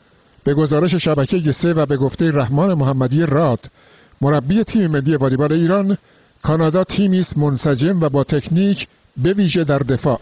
به گزارش شبکه سه و به گفته رحمان محمدی راد، مربی تیم ملی والیبال ایران، کانادا تیمی است منسجم و با تکنیک به ویژه در دفاع.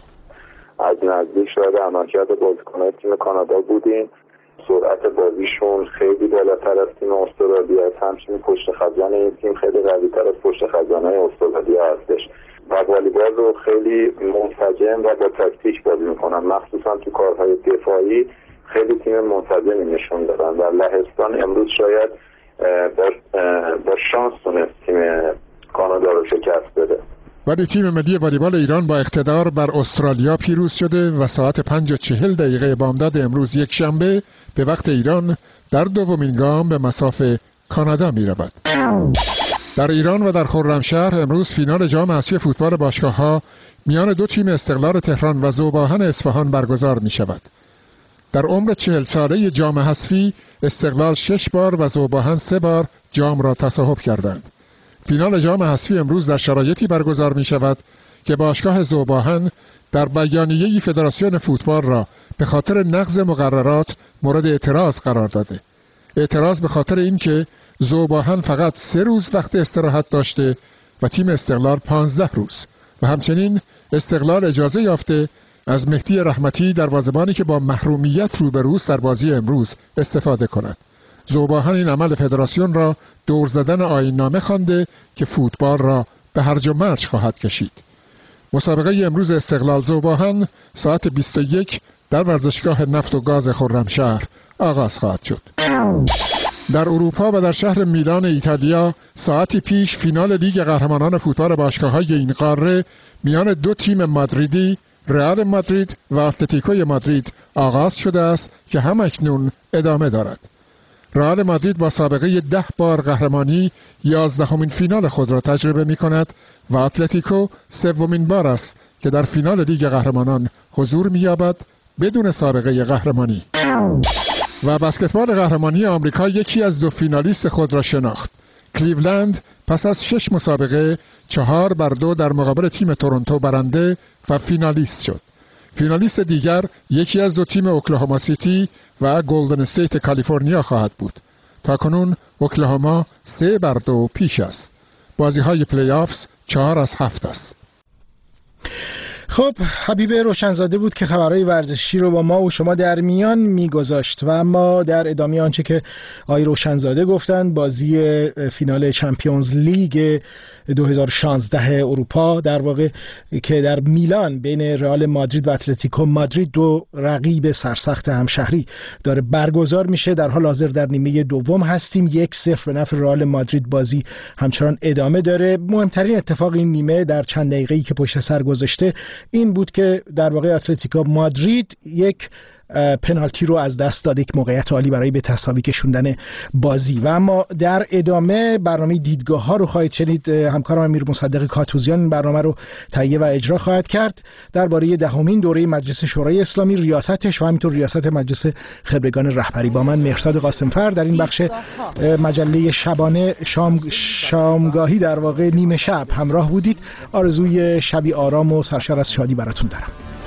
از نزدیک شاید عملکرد بازیکنان تیم کانادا بودیم. سرعت بازیشون خیلی بالاتر از تیم استرالیا است. همچنین پشت خزانه این تیم خیلی قوی‌تر از پشت خزانه استرالیا هستش و والیبال رو خیلی منسجم و با تاکتیک بازی میکنن، مخصوصا تو کارهای دفاعی خیلی تیم منسجمی نشون دادن و لهستان امروز شاید با, با شانس تونست تیم کانادا رو شکست بده. ولی تیم ملی والیبال ایران با اقتدار بر استرالیا پیروز شده و ساعت پنج و چهل دقیقه بامداد امروز یک شنبه به وقت ایران در دومین گام به مصاف کانادا می رود. در ایران و در خرمشهر امروز فینال جام اسیای فوتبال باشگاه‌ها میان دو تیم استقلال تهران و ذوباهن اصفهان برگزار می شود. در عمر چهل ساله جام حذفی استقلال شش بار و ذوباهن سه بار جام را تصاحب کردند. فینال جام حذفی امروز در شرایطی برگزار می شود که باشگاه ذوباهن در بیانیه‌ای فدراسیون فوتبال را به خاطر نقض مقررات مورد اعتراض قرار داده. اعتراض به خاطر اینکه ذوباهن فقط سه روز وقت استراحت داشته و تیم استقلال پانزده روز و همچنین استقلال اجازه یافته از مهدی رحمتی دروازه‌بانی که با محرومیت روبروست در بازی امروز استفاده کند. ذوباهن این عمل فدراسیون را دور زدن آیین‌نامه خوانده که فوتبال را به هرج و مرج خواهد کشید. مسابقه امروز استقلال ذوباهن ساعت بیست و یک در ورزشگاه نفت و گاز خرمشهر آغاز خواهد شد. در اروپا و در شهر میلان ایتالیا ساعتی پیش فینال لیگ قهرمانان فوتبال باشگاه‌های این قاره میان دو تیم مادریدی، رئال مادرید و اتلتیکو مادرید آغاز شده است که همکنون ادامه دارد. رئال مادرید با سابقه ده بار قهرمانی یازدهمین فینال خود را تجربه می کند و اتلتیکو سومین بار است که در فینال لیگ قهرمانان حضور می یابد بدون سابقه قهرمانی. و بسکتبال قهرمانی آمریکا یکی از دو فینالیست خود را شناخت. کلیولند پس از شش مسابقه چهار بر دو در مقابل تیم تورنتو برنده و فینالیست شد. فینالیست دیگر یکی از دو تیم اوکلاهوما سیتی و گلدن استیت کالیفرنیا خواهد بود. تاکنون اوکلاهوما سه بر دو پیش است. بازی های پلی آفز چهار از هفت است. خب حبیب روشنزاده بود که خبرهای ورزشی رو با ما و شما در میان میگذاشت و اما در ادامه آنچه که آقای روشنزاده گفتند، بازی فینال چمپیونز لیگ دو هزار و شانزده اروپا در واقع که در میلان بین رئال مادرید و اتلتیکو مادرید، دو رقیب سرسخت همشهری، داره برگزار میشه. در حال حاضر در نیمه دوم هستیم. یک صفر به نفع رئال مادرید بازی همچنان ادامه داره. مهمترین اتفاق این نیمه در چند دقیقه‌ای که پشت سر گذاشته این بود که در واقع اتلتیکو مادرید یک پنالتی رو از دست داد، یک موقعیت عالی برای به تساوی کشوندن بازی. و اما در ادامه برنامه دیدگاه ها رو خواهید شنید. همکارم امیر مصدق کاتوزیان این برنامه رو تهیه و اجرا خواهد کرد درباره دهمین دوره مجلس شورای اسلامی، ریاستش و همینطور ریاست مجلس خبرگان رهبری. با من مهرزاد قاسمفر در این بخش مجله شبانه شام شامگاهی در واقع نیمه شب همراه بودید. آرزوی شبی آرام و سرشار از شادی براتون دارم.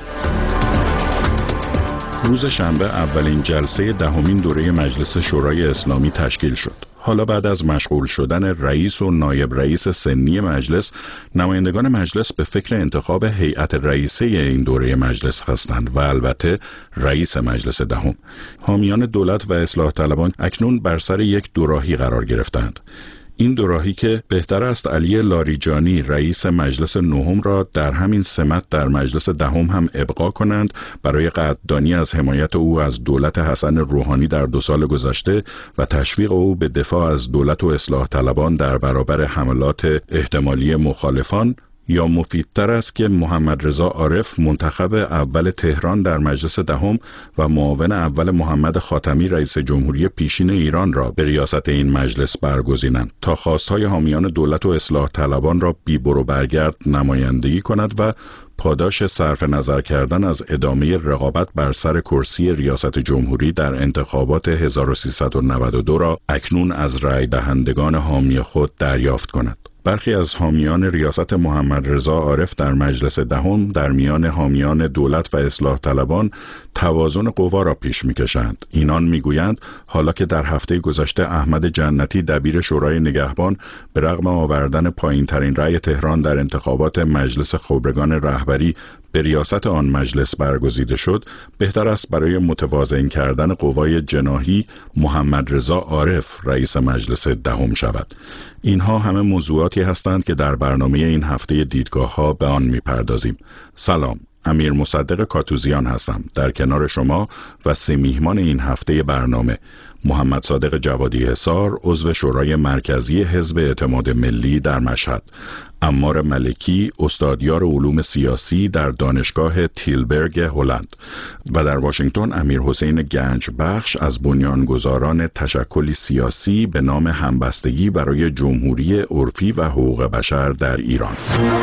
روز شنبه اولین جلسه دهمین دوره مجلس شورای اسلامی تشکیل شد. حالا بعد از مشغول شدن رئیس و نایب رئیس سنی مجلس، نمایندگان مجلس به فکر انتخاب هیئت رئیسه این دوره مجلس هستند و البته رئیس مجلس دهم. حامیان دولت و اصلاح طلبان اکنون بر سر یک دوراهی قرار گرفتند. این دوراهی که بهتر است علی لاریجانی رئیس مجلس نهم را در همین سمت در مجلس دهم هم ابقا کنند برای قدردانی از حمایت او از دولت حسن روحانی در دو سال گذشته و تشویق او به دفاع از دولت و اصلاح طلبان در برابر حملات احتمالی مخالفان، یا مفیدتر است که محمد رضا عارف منتخب اول تهران در مجلس دهم و معاون اول محمد خاتمی رئیس جمهوری پیشین ایران را به ریاست این مجلس برگزینند تا خواستهای حامیان دولت و اصلاح طلبان را بی برو برگرد نمایندگی کند و پاداش صرف نظر کردن از ادامه رقابت بر سر کرسی ریاست جمهوری در انتخابات هزار و سیصد و نود و دو را اکنون از رای دهندگان حامی خود دریافت کند. برخی از حامیان ریاست محمد رضا عارف در مجلس دهم در میان حامیان دولت و اصلاح طلبان توازن قوا را پیش می‌کشند. اینان می‌گویند حالا که در هفته گذشته احمد جنتی دبیر شورای نگهبان به رغم آوردن پایین‌ترین رأی تهران در انتخابات مجلس خبرگان رهبری به ریاست آن مجلس برگزیده شد، بهتر است برای متوازن کردن قوای جناحی محمد رضا عارف رئیس مجلس دهم شود. اینها همه موضوعاتی هستند که در برنامه این هفته دیدگاه ها به آن میپردازیم. سلام، امیر مصدق کاتوزیان هستم در کنار شما و سه میهمان این هفته برنامه: محمد صادق جوادی حصار عضو شورای مرکزی حزب اعتماد ملی در مشهد، عمار ملکی استادیار علوم سیاسی در دانشگاه تیلبرگ هلند و در واشنگتن امیر حسین گنج بخش از بنیانگذاران تشکلی سیاسی به نام همبستگی برای جمهوری عرفی و حقوق بشر در ایران.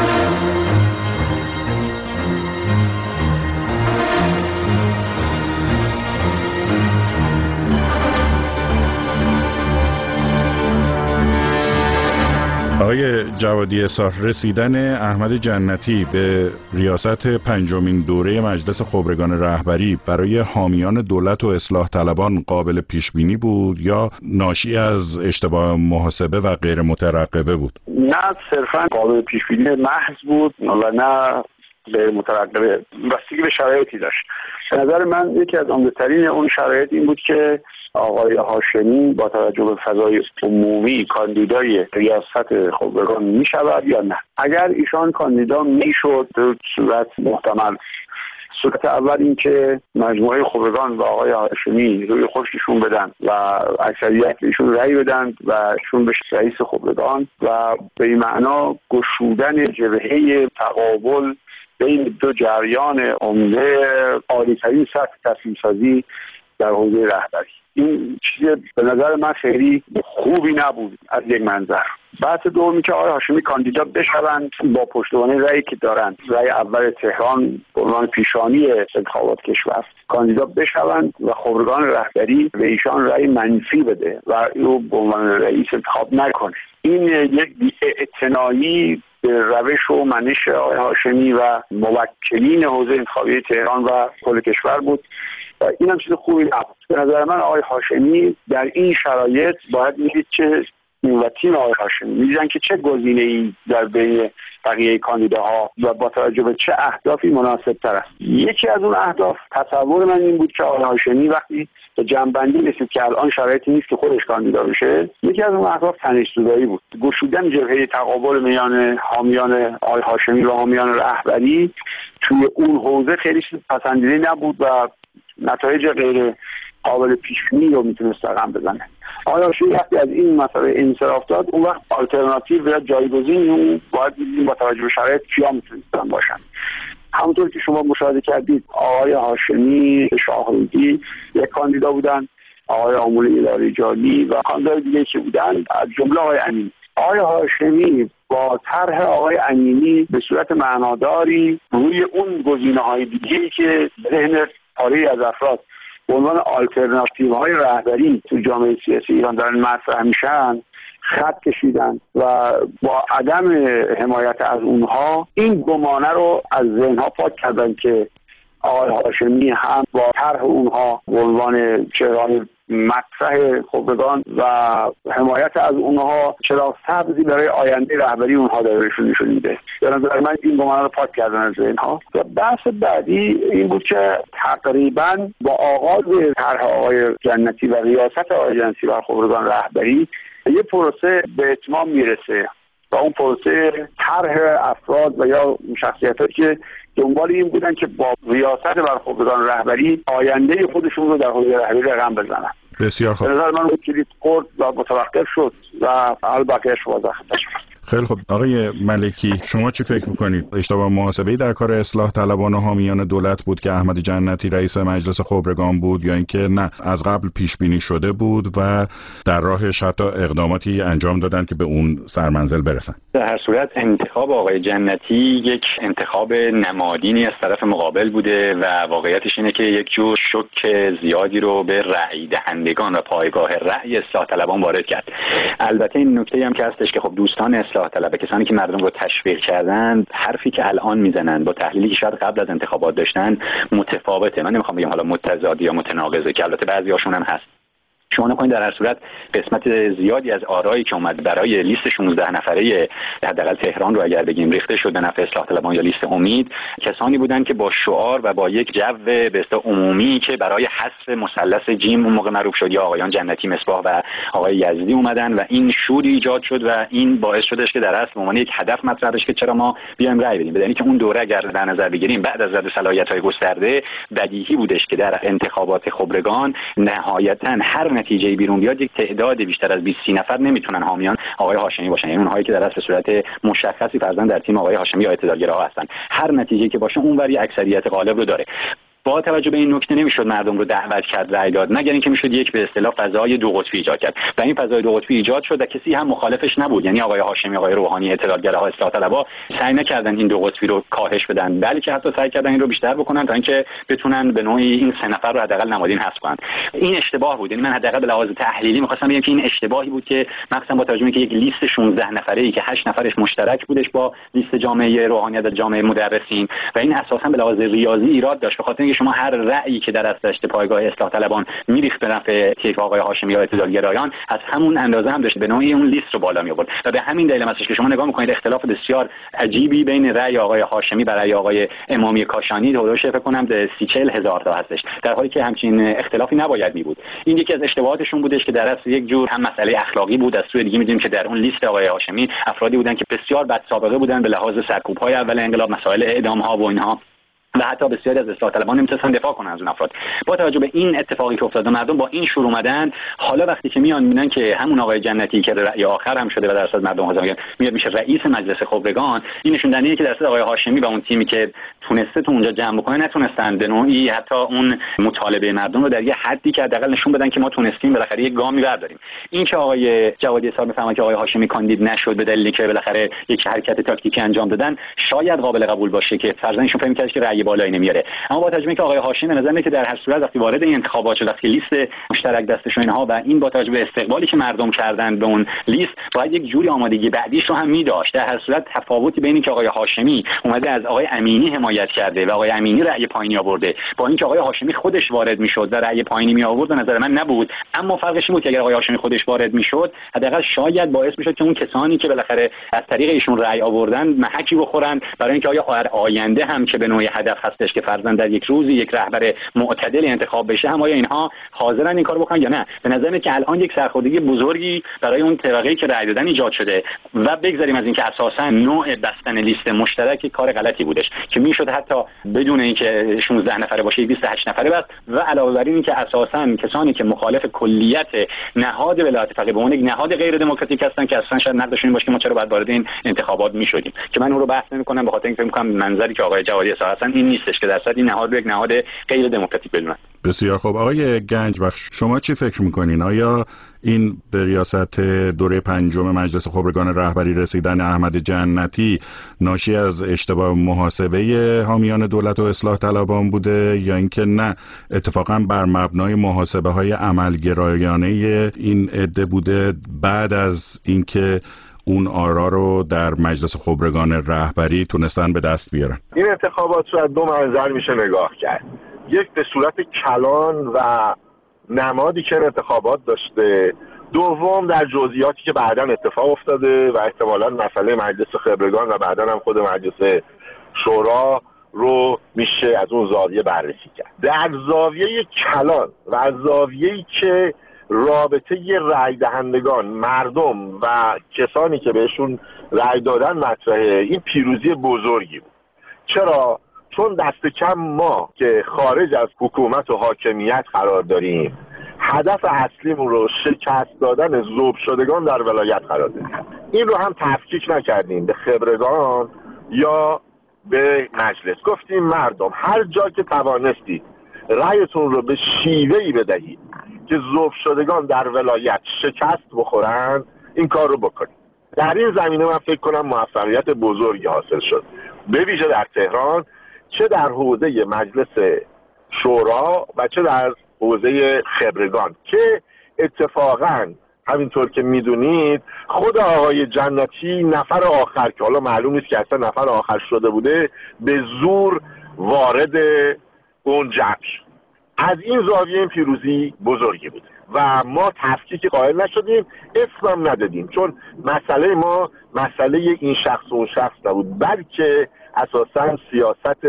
آقای جوادی حصار، رسیدن احمد جنتی به ریاست پنجمین دوره مجلس خبرگان رهبری برای حامیان دولت و اصلاح طلبان قابل پیش بینی بود یا ناشی از اشتباه محاسبه و غیر مترقبه بود؟ نه صرفا قابل پیش بینی محض بود و نه غیر مترقبه، بستگی به شرایطی داشت. به نظر من یکی از عمده‌ترین اون شرایط این بود که آقای هاشمی با توجه به فضای عمومی کاندیدای ریاست خبرگان می شود یا نه. اگر ایشان کاندیدا می شد در صورت محتمل، صورت اول این که مجموعه خبرگان و آقای هاشمی روی خودشون بدن و اکثریت ایشون رأی بدن و ایشون بشه رئیس خبرگان و به این معنا گشودن جبهه تقابل بین دو جریان عمده عالی‌ترین سطح تصمیم سازی در حوزه رهبری. این چیز به نظر من خیلی خوبی نبود از یک منظر. بحث دومی که آقای هاشمی کاندیدا بشوند با پشتوانه رأیی که دارند، رأی اول تهران به عنوان پیشانی انتخابات کشور کاندیدا بشوند و خبرگان رهبری به ایشان رأی منفی بده و او به عنوان رئیس انتخاب نکنه. این یک اعتنایی به روش و منش آقای هاشمی و موکلین حوزه انتخابی تهران و کل کشور بود. این هم چیز خوبی نبود. به نظر من آقای هاشمی در این شرایط باید میدید که و تیم آقای هاشمی میدیدن که چه گزینه‌ای در بین بقیه کاندیداها و با توجه به چه اهدافی مناسب تر است. یکی از اون اهداف تصور من این بود که آقای هاشمی وقتی به جنبندی رسید که الان شرایطی نیست که خودش کاندیدا بشه، یکی از اون اهداف تنش‌زدایی بود. گشودن جبهه تقابل میان حامیان آقای هاشمی و حامیان رهبری توی اون حوزه خیلی چیز پسندیده نبود و نتایج غیر قابل پیش‌بینی رو میتونست رقم بزنه. آقای هاشمی وقتی از این مسئله انصراف داد، اون وقت آلترناتیو یا جایگزین اون باید ببینیم با توجه به شرایط کیا میتونستن باشن. همونطور که شما مشاهده کردید آقای هاشمی، شاهرودی یک کاندیدا بودن، آقای آموله لاریجانی و کاندیدای دیگه که بودن از جمله آقای امینی. آقای هاشمی با طرح آقای امینی به صورت معناداری روی اون گزینه‌های دیگه‌ای که ذهن پاره از افراد به عنوان آلترناتیوهای رهبری تو جامعه سیاسی ایران دارن مطرح میشن خط کشیدن و با عدم حمایت از اونها این گمانه رو از ذهنها پاک کردن که آقای هاشمی هم با طرح اونها به عنوان چهره‌های مطرح خبرگان و حمایت از اونها چراغ سبزی برای آینده رهبری اونها دارشون نشون میده. به نظر من این گمانه رو پاک کردن از ذهنها. و بحث بعدی این بود که تقریبا با آغاز طرح آقای جنتی و ریاست آقای جنتی و خبرگان رهبری یه پروسه به اتمام میرسه و اون پروسه طرح افراد و یا شخصیتایی که دنبال این بودن که با ریاست برخوردگان رهبری آینده خودشون رو در حوزه رهبری رقم بزنن. بسیار خوب. به نظر من کلید خورد و متوقف شد و البته واضح شد. خیلی خب آقای ملکی، شما چی فکر میکنید؟ اشتباه محاسبه‌ای در کار اصلاح طلبان و حامیان دولت بود که احمد جنتی رئیس مجلس خبرگان بود یا اینکه نه از قبل پیش بینی شده بود و در راهش حتی اقداماتی انجام دادن که به اون سرمنزل برسن؟ در هر صورت انتخاب آقای جنتی یک انتخاب نمادینی از طرف مقابل بوده و واقعیتش اینه که یک جور شوک زیادی رو به رأی دهندگان و پایگاه رأی اصلاح طلبان وارد کرد. البته این نکته هم که هستش که خب دوستان اصلاح طلب، کسانی که مردم رو تشویق کردن، حرفی که الان میزنن با تحلیلی که شاید قبل از انتخابات داشتن متفاوته. من نمیخوام بگم حالا متضاد یا متناقضه که البته بعضی هاشون هم هست. شما نکنید در هر صورت قسمت زیادی از آرایی که اومد برای لیست شانزده نفره حداقل تهران رو اگر بگیم ریخته شد به نفع اصلاح طلبان یا لیست امید، کسانی بودند که با شعار و با یک جو به اصطلاح عمومی که برای حذف مثلث جیم اون موقع معروف شد یا آقایان جنتی، مصباح و آقای یزدی اومدن و این شور ایجاد شد و این باعث شدش که در اصل به عنوان یک هدف مطرح بشه که چرا ما بیایم رأی بدیم. بدونید که اون دوره اگر در نظر بگیریم بعد از رد صلاحیت‌های گسترده بدیهی بودش که در انتخابات خبرگان نهایتاً هر نتیجه بیرون بیاد یک تعداد بیشتر از بیست نفر نمیتونن حامیان آقای هاشمی باشن، یعنی اونهایی که در اصل به صورت مشخصی فرضاً در تیم آقای هاشمی یا اعتدالگراها هستن. هر نتیجه که باشه اونوری اکثریت غالب رو داره. با توجه به این نکته نمیشد مردم رو دعوت کرد رأی داد، مگر اینکه میشد یک به اصطلاح فضای دو قطبی ایجاد کرد و این فضای دو قطبی ایجاد شد و کسی هم مخالفش نبود. یعنی آقای هاشمی، آقای روحانی، اعتدالگراها، اصلاح طلبها سعی نکردن این دو قطبی رو کاهش بدن، بلکه حتی سعی کردن این رو بیشتر بکنن تا اینکه بتونن به نوعی این سه نفر رو حداقل نمادین حذف کنن. این اشتباه بود. یعنی من حداقل به لحاظ تحلیلی می‌خواستم بگم که این اشتباهی بود که مثلا با توجه به یک لیست شانزده نفره‌ای که هشت نفرش مشترک بودش با لیست جامعه روحانیت و جامعه مدرسین و این اساسا به لحاظ ریاضی ایراد داشت، به خاطر اینکه شما هر رأی که در اصل داشته پایگاه اصلاح طلبان میریخت به نفع تیپ آقای هاشمی یا اعتدالگرایان از همون اندازه هم داشت به نوعی اون لیست رو بالا می آورد و به همین دلیل هستش که شما نگاه میکنید اختلاف بسیار عجیبی بین رأی آقای هاشمی و رأی آقای امامی کاشانی حدودش فکر کنم به سی چهل هزار تا هستش، در حالی که همچین اختلافی نباید می بود. این یکی از اشتباهاتشون بودش که در اصل یک جور هم مسئله اخلاقی بود، از سوی دیگه میدونیم که در اون لیست آقای هاشمی افرادی بودن که بسیار بد سابقه بودن به لحاظ سرکوب‌های اول انقلاب، مسائل اعدام‌ها و اینها و حتی بسیاری از اصلاح طلبان نمی‌تونستن دفاع کنن از اون افراد. با توجه به این اتفاقی که افتاد مردم با این شروع اومدن، حالا وقتی که میان میبینن که همون آقای جنتی که رأی آخر هم شده و در اصل مردم حاضر میاد میشه رئیس مجلس خبرگان، این نشون دهنده که در اصل آقای هاشمی و اون تیمی که تونسته تو اونجا جمع بکنه نتونستن به نوعی حتی اون مطالبه مردم رو در یه حدی که حداقل نشون بدن که ما تونستیم بالاخره یک گامی برداریم. این که آقای جوادی اصرار می‌فرمایند که آقای هاشمی کاندید نشد به دلیلی که بالاخره یک حرکت تاکتیکی انجام دادن، شاید قابل قبول باشه که فرضاً ایشون فکر می‌کرد که رأی بالایی نمیاره. اما با توجه به اینکه آقای هاشمی به نظر میاد که در هر صورت وقتی وارد این انتخابات شد، وقتی لیست مشترک دستش و اینها و این با توجه به استقبالی که مردم کردن به اون لیست، باید یک جوری آمادگی بعدیش رو هم می‌داشت. در هر صورت تفاوتی بین اینکه آقای هاشمی اومده از آقای امینی حمایت کرده و آقای امینی رأی پایینی آورده با اینکه آقای هاشمی خودش وارد میشد و رأی پایینی می آورد، به نظر من نبود. اما فرقش این بود که اگر آقای هاشمی خودش وارد میشد، حداقل شاید باعث میشد که اون کسانی که بالاخره از طریق ایشون رأی آوردن محکی بخورن برای اینکه آیا آینده هم که به نوعی هدف هدف هستش که فرضاً در یک روزی یک رهبر معتدل انتخاب بشه، هم آیا اینها حاضرن این کارو بکنن یا نه؟ به نظر میاد که الان یک سرخوردگی بزرگی برای اون طبقه‌ای که رأی دادن ایجاد شده و بگذاریم از اینکه اساساً نوع بستن لیست مشترک کار غلطی بودش که میشد حتی بدون اینکه شانزده نفره باشه بیست و هشت نفره بست، و علاوه بر این که اساساً کسانی که مخالف کلیت نهاد ولایت فقیه به عنوان یک نهاد غیر دموکراتیک هستن که اصلا شاید نقدشون این باشه که ما چرا باید وارد این انتخابات میشدیم، که من اون رو بحث نمی‌کنم به خاطر اینکه فکر می‌کنم منظری که آقای جوادی اصلا این نیستش که درصد این نهاد رو یک نهاد غیر دموکراتیک بدونن. بسیار خوب. آقای گنجبخش، شما چی فکر می‌کنین؟ آیا این به ریاست دوره پنجم مجلس خبرگان رهبری رسیدن احمد جنتی ناشی از اشتباه محاسبه حامیان دولت و اصلاح طلبان بوده، یا اینکه نه اتفاقا بر مبنای محاسبه‌های عملگرایانه این عده بوده بعد از اینکه اون آرا رو در مجلس خبرگان رهبری تونستن به دست بیارن؟ این انتخابات رو از دو منظر میشه نگاه کرد. یک به صورت کلان و نمادی که انتخابات داشته، دوم در جزئیاتی که بعداً اتفاق افتاده و احتمالاً مسئله مجلس خبرگان و بعداً هم خود مجلس شورا رو میشه از اون زاویه بررسی کرد. در زاویه کلان و از زاویه‌ای که رابطه رای دهندگان، مردم و کسانی که بهشون رای دادن مطرحه، این پیروزی بزرگی بود. چرا؟ چون دست کم ما که خارج از حکومت و حاکمیت قرار داریم، هدف اصلیمون رو شکست دادن ذوب شدگان در ولایت قرار دادیم. این رو هم تفکیک نکردیم به خبرگان یا به مجلس. گفتیم مردم هر جا که توانستید رأیتون رو به شیوهی بدهید که ذوب شدگان در ولایت شکست بخورن، این کار رو بکنید. در این زمینه من فکر کنم موفقیت بزرگی حاصل شد، به ویژه در تهران، چه در حوزه مجلس شورا و چه در حوزه خبرگان، که اتفاقاً همینطور که میدونید خود آقای جنتی نفر آخر که حالا معلوم نیست که اصلا نفر آخر شده بوده، به زور وارد اون جمع شد. از این زاویه این پیروزی بزرگی بود و ما تفکیک قائل نشدیم، اسمم ندادیم، چون مسئله ما مسئله این شخص و اون شخص نبود، بلکه اساساً سیاست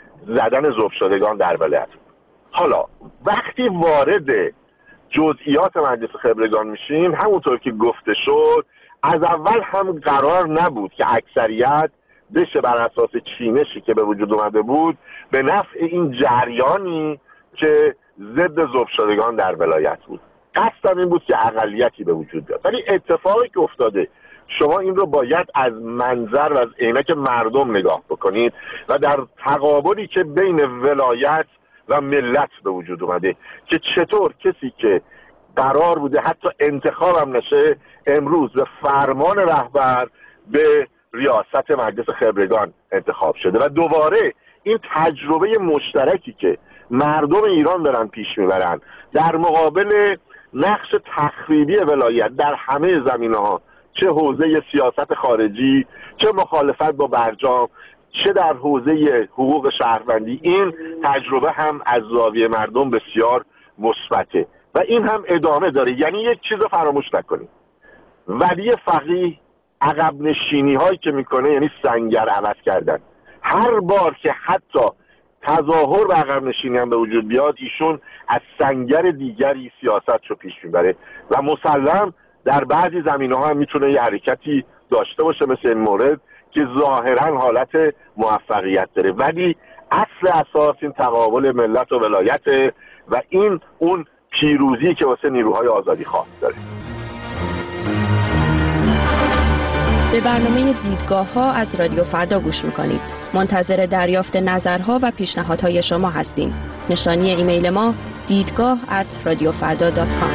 زدن ذوب شدگان در ولایت. حالا وقتی وارد جزئیات مجلس خبرگان میشیم، همونطور که گفته شد، از اول هم قرار نبود که اکثریت بشه بر اساس چینشی که به وجود اومده بود به نفع این جریانی که ضد ذوب شدگان در ولایت بود. قصدم این بود که اقلیتی به وجود بیاد، ولی اتفاقی که افتاده شما این رو باید از منظر و از عینک مردم نگاه بکنید و در تقابلی که بین ولایت و ملت به وجود اومده که چطور کسی که قرار بوده حتی انتخاب هم نشه امروز به فرمان رهبر به ریاست مجلس خبرگان انتخاب شده و دوباره این تجربه مشترکی که مردم ایران دارن پیش میبرن در مقابل نقش تخریبی ولایت در همه زمینه‌ها، چه حوزه سیاست خارجی، چه مخالفت با برجام، چه در حوزه حقوق شهروندی، این تجربه هم از زاویه مردم بسیار مثبته و این هم ادامه داره. یعنی یک چیز رو فراموش نکنید، ولی فقیه عقب نشینی هایی که میکنه یعنی سنگر عوض کردن. هر بار که حتی تظاهر و عقب نشینی هم به وجود بیاد، ایشون از سنگر دیگری سیاست رو پیش میبره و مسلم در بعضی زمینه‌ها هم میتونه یه حرکتی داشته باشه، مثل این مورد که ظاهرا حالت موفقیت داره، ولی اصل اساس این تقابل ملت و ولایت و این اون پیروزی که واسه نیروهای آزادی خواه داره. به برنامه دیدگاه ها از رادیو فردا گوش میکنید. منتظر دریافت نظرها و پیشنهادهای شما هستیم. نشانی ایمیل ما دیدگاه ات رادیو فردا دات کام.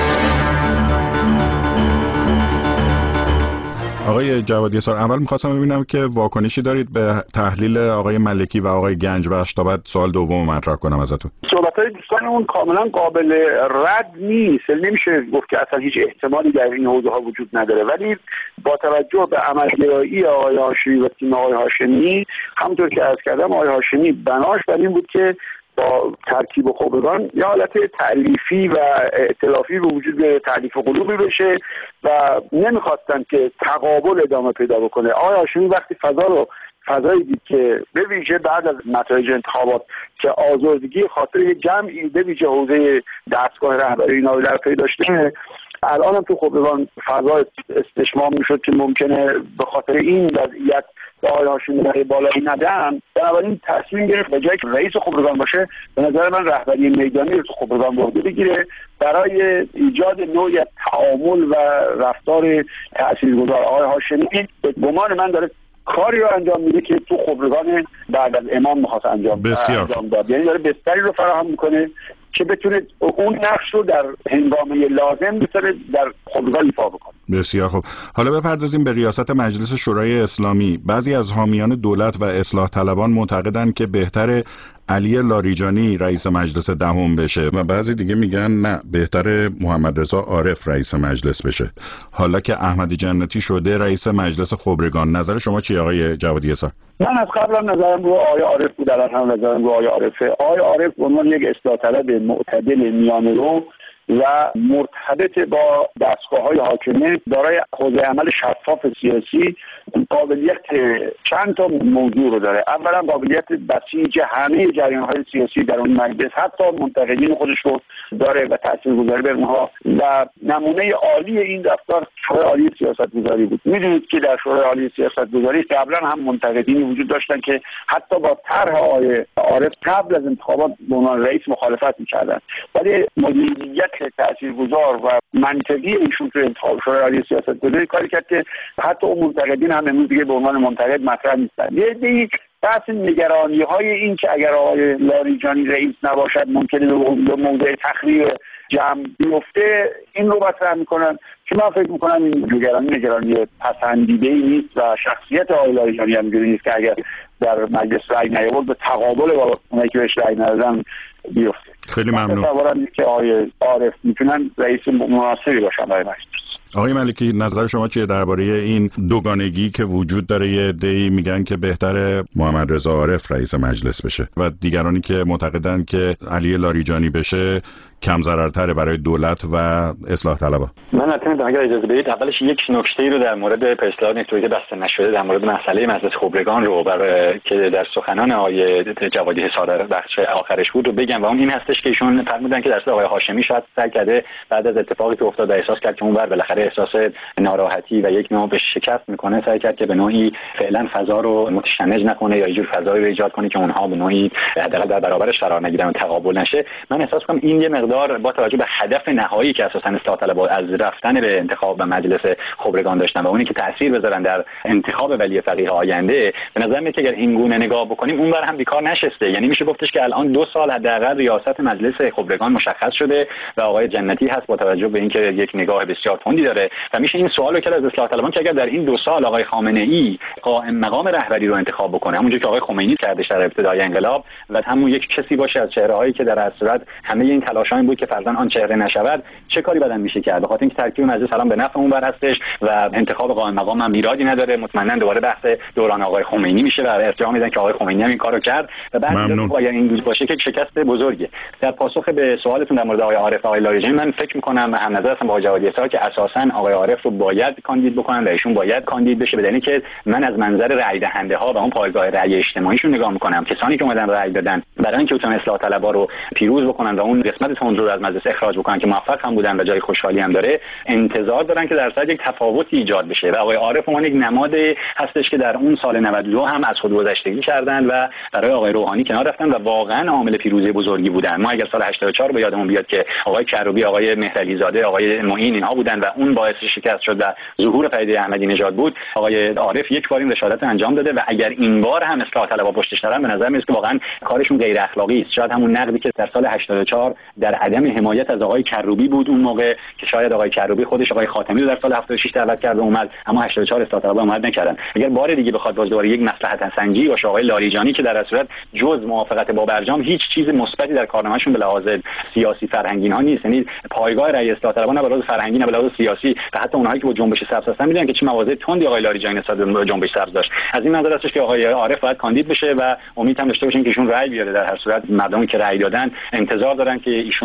آقای جوادی سار، اول می‌خواستم ببینم که واکنشی دارید به تحلیل آقای ملکی و آقای گنجبخش تا بعد سوال دوم مطرح کنم ازتون. صحبت‌های دوستان اون کاملا قابل رد نیست، نمیشه گفت که اصلا هیچ احتمالی در این حوزه‌ها وجود نداره، ولی با توجه به عملگرایی آقای هاشمی و تیم آقای هاشمی، همونطور که عرض کردم آقای هاشمی بناش بر این بود که با ترکیب خبرگان یه حالت تألیفی و ائتلافی به وجود به تألیف قلوبی بشه و نمیخواستن که تقابل ادامه پیدا بکنه. آقای هاشمی وقتی فضا رو فضایی دید که به ویژه بعد از نتایج انتخابات که آزردگی خاطر یک جمعی به ویژه حوزه دستگاه رهبری نایب پی داشته، الان هم تو خبرگان فضا استشمام میشد که ممکنه به خاطر این وضعیت به آقای هاشمی رأی بالایی ندن. بنابراین تصمیم گرفت به جای که رئیس خبرگان باشه، به نظر من رهبری میدانی رو تو خبرگان به عهده بگیره برای ایجاد نوعی تعامل و رفتار تاثیرگذار. آقای هاشمی به گمان من داره کاری رو انجام میده که تو خبرگان بعد از امام میخواست انجام انجام داد، یعنی داره بستری رو فراهم میکنه که بتونه اون نقش رو در هنگامه لازم بتونه در خبرگان ایفا بکنه. بسیار خوب. حالا بپردازیم به ریاست مجلس شورای اسلامی. بعضی از حامیان دولت و اصلاح طلبان معتقدند که بهتر علی لاریجانی رئیس مجلس دهم بشه و بعضی دیگه میگن نه، بهتر محمد رضا عارف رئیس مجلس بشه، حالا که احمدی جنتی شده رئیس مجلس خبرگان. نظر شما چیه آقای جوادی اسحاق؟ من از قبلم نظرم رو آقای عارف بود، الان هم نظرم رو آقای عارفه. آقای عارف به عنوان یک اصلاح طلب معتدل میانه‌رو و مرتبط با دستگاه‌های حاکمه، دارای حوزه عمل شفاف سیاسی، قابلیت چند تا موضوع رو داره. اولا قابلیت بسیج همه جریان‌های سیاسی در اون مجلس، حتی منتقدین خودش رو داره و تاثیرگذاری بر اونها، و نمونه عالی این رفتار شورای عالی سیاست‌گذاری بود. می‌دونید که در شورای عالی سیاست‌گذاری قبلا هم منتقدینی وجود داشتن که حتی با طرح آقای عارف قبل از انتخابات به عنوان رئیس مخالفت می‌کردن، ولی مدیریت تاثیرگذار و منطقی ایشون تو انتخاب شورای عالی سیاست‌گذاری کاری کرد که حتی اون منتقدین هم امروز دیگه به عنوان منتقد مطرح نیستن. یه دیگه بحث نگرانی های این که اگر آقای لاریجانی رئیس نباشد ممکنه به موضع تخریب جمع بیفته، این رو مطرح میکنن که من فکر میکنم این نگرانی نگرانی پسندیده ای نیست و شخصیت آقای لاریجانی هم اینجوری نیست که اگر در مجلس رأی نیاورد به تقابل با اونایی که بهش رأی ندادن بیفته. خیلی ممنون. تصورم که آقای عارف میتونن رئیس مناسبی باشن برای مجلس. آقای ملکی، نظر شما چیه درباره این دوگانگی که وجود داره؟ یه عده‌ای میگن که بهتره محمد رضا عارف رئیس مجلس بشه و دیگرانی که معتقدن که علی لاریجانی بشه کم ضررتره برای دولت و اصلاح طلبها. من البته اگر اجازه بدید اولش یک نکته‌ای رو در مورد اصلاح نکته‌ای بسته نشده در مورد مسئله مجلس خبرگان رو برای که در سخنان آقای جوادی حصار بخش آخرش بود رو بگم، و اون این هستش که ایشون فرمودن که درصد آقای هاشمی شاید سعی کرده بعد از اتفاقی که افتاد احساس کرد که اونور بالاخره احساس ناراحتی و یک نوع به شکست میکنه، سعی کرد که به نوعی فعلا فضا رو متشنج نکنه یا یه جور فضایی رو ایجاد کنه که اونها به نوعی حداقل در برابرش قرار نگیرن و تقابل نشه. من احساس کنم این یه مقدار با توجه به هدف نهایی که اساسا اصلاح طلبها از رفتن به انتخاب و مجلس خبرگان داشتن و اونی که تاثیر بذارن در انتخاب ولی فقیه آینده، به نظر میاد که اگر این گونه نگاه بکنیم اونور هم بیکار نشسته. یعنی میشه گفتش که الان دو سال حداقل ریاست مجلس خبرگان مشخص شده و آقای جنتی هست با توجه به اینکه یک نگاه بسیار تندی داره و میشه این سوالو که از اصلاح طلبان که اگر در این دو سال آقای خامنه ای قائم مقام رهبری رو انتخاب بکنه، همونجوری که آقای خمینی کردش در ابتدای انقلاب، و همون یک کسی باشه از چهره‌هایی که در صورت همه این تلاش‌ها این بود که فرضاً آن چهره نشود، چه کاری بعداً میشه کرد؟ بخاطر اینکه ترکیب مجلس الان به نفع اون بر هستش و انتخاب قائم مقام هم ایرادی نداره. مطمئنا دوباره بحث دوران آقای خمینی میشه و ارجاع میدن که آقای خمینی هم این کارو کرد و بعد اگر این روز باشه که شکست بزرگه. در پاسخ به سوالتون در مورد آقای عارف و آقای لاریجانی، من فکر می‌کنم هم نظر هستم با جوادی اسحاق که اساساً آقای عارف رو باید کاندید بکنن و ایشون باید کاندید بشه، بدونی که من از منظر رأی دهنده ها و اون پایگاه رأی اجتماعیشون نگاه می‌کنم. کسانی که اومدن رأی دادن برای اینکه بتونن اصلاح طلبها رو پیروز بکنن و اون قسمت تند رو از مجلس اخراج بکنن که موفق هم بودن و جای خوشحالی هم داره، انتظار دارن که در صورت یک تفاوتی ایجاد بشه و آقای عارف اون یک نماد هستش که در اون سال نود و دو هم از خودگذشتگی کردن و برای آقای روحانی کنار رفتن و واقعا عامل پیروزی بزرگی بودن. ما اگر سال هشتاد و چهار به یادمون بیاد که آقای کروبی، آقای مهرعلی زاده، آقای معین اینها بودن و اون باعث شکست شد و ظهور پدیده احمدی نژاد بود، آقای عارف یک بار این رشادت انجام داده و اگر این بار هم اصلاح طلبها پشتش دارن به نظر میاد که واقعا کارشون غیر اخلاقی است. شاید همون نقدی که در سال هشتاد و چهار در عدم حمایت از آقای کروبی بود اون موقع که شاید آقای کروبی خودش آقای خاتمی رو در سال هفتاد و شش دعوت کرد و اومد، اما هشتاد و چهار اصلاح طلبها اومد نکردن. اگر بار دیگه بخواد باز دوباره یک مصلحت سنجی باشه آقای لاریجانی که در صورت جز موافقت با برجام هیچ چیز مثبتی در کارنامه‌شون به لحاظ سیاسی فرهنگی اینها نیست، یعنی پایگاه رأی اصلاح طلبها نه به لحاظ فرهنگی نه به لحاظ سیاسی و حتی اونهایی که با جنبش سبز هستن میدونن که چه مواضع تندی آقای لاریجانی نسبت به جنبش سبز داشت. از این نظر هستش که آقای عارف باید کاندید بشه و امید هم داشته باشیم که ایشون رأی بیاره. در هر صورت مردمی که رأی دادن انتظار دارن که ایشون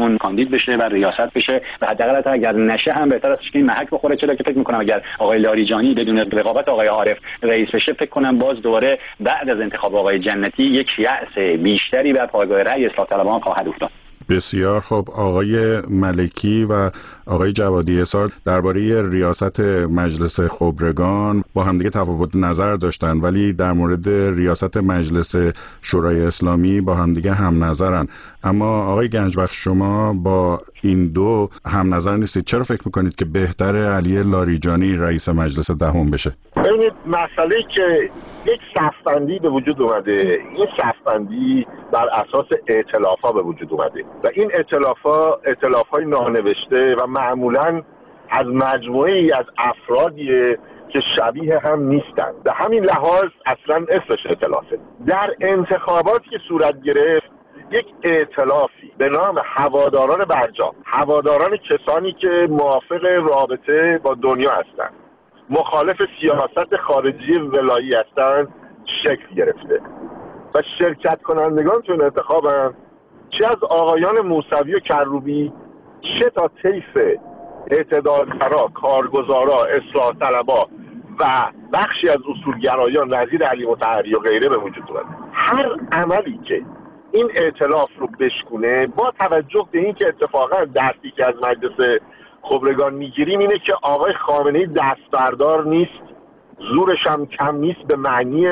ایشون کاندید بشه و ریاست بشه و حداقل اگر نشه هم بهتر است که این محک بخوره، چرا که فکر میکنم اگر آقای لاریجانی بدون رقابت آقای عارف رئیس بشه، فکر کنم باز دوباره بعد از انتخاب آقای جنتی یک یأس بیشتری بر پایگاه رأی اصلاح طلبان خواهد افتاد. بسیار خب. آقای ملکی و آقای جوادی اصار درباره ریاست مجلس خبرگان با همدیگه تفاوت نظر داشتن، ولی در مورد ریاست مجلس شورای اسلامی با همدیگه هم نظرن. اما آقای گنجبخش شما با این دو هم نظر نیستید. چرا فکر میکنید که بهتر علی لاریجانی رئیس مجلس دهم بشه؟ ببینید، مسئله که یک صفبندی به وجود اومده، این صفبندی بر اساس ائتلاف‌ها به وجود اومده و این ائتلاف‌ها ائتلاف‌های نانوشته و معمولاً از مجموعه‌ای از افرادیه که شبیه هم نیستن. به همین لحاظ اصلاً اسمش ائتلافه. در انتخاباتی که صورت گرفت یک ائتلافی به نام هواداران برجام، هواداران کسانی که موافق رابطه با دنیا هستند، مخالف سیاست خارجی ولایی هستند، شکل گرفته و شرکت کنندگان تو این انتخاب هم چه از آقایان موسوی و کروبی، چه تا طیف اعتدالگرا، کارگزارا، اصلاح طلبا و بخشی از اصولگرایان نظیر علی مطهری و غیره به وجود اومده. هر عملی که این ائتلاف رو بشکونه، با توجه به این که اتفاقا درسی که از مجلس خبرگان میگیریم اینه که آقای خامنه‌ای دستبردار نیست، زورش هم کم نیست به معنی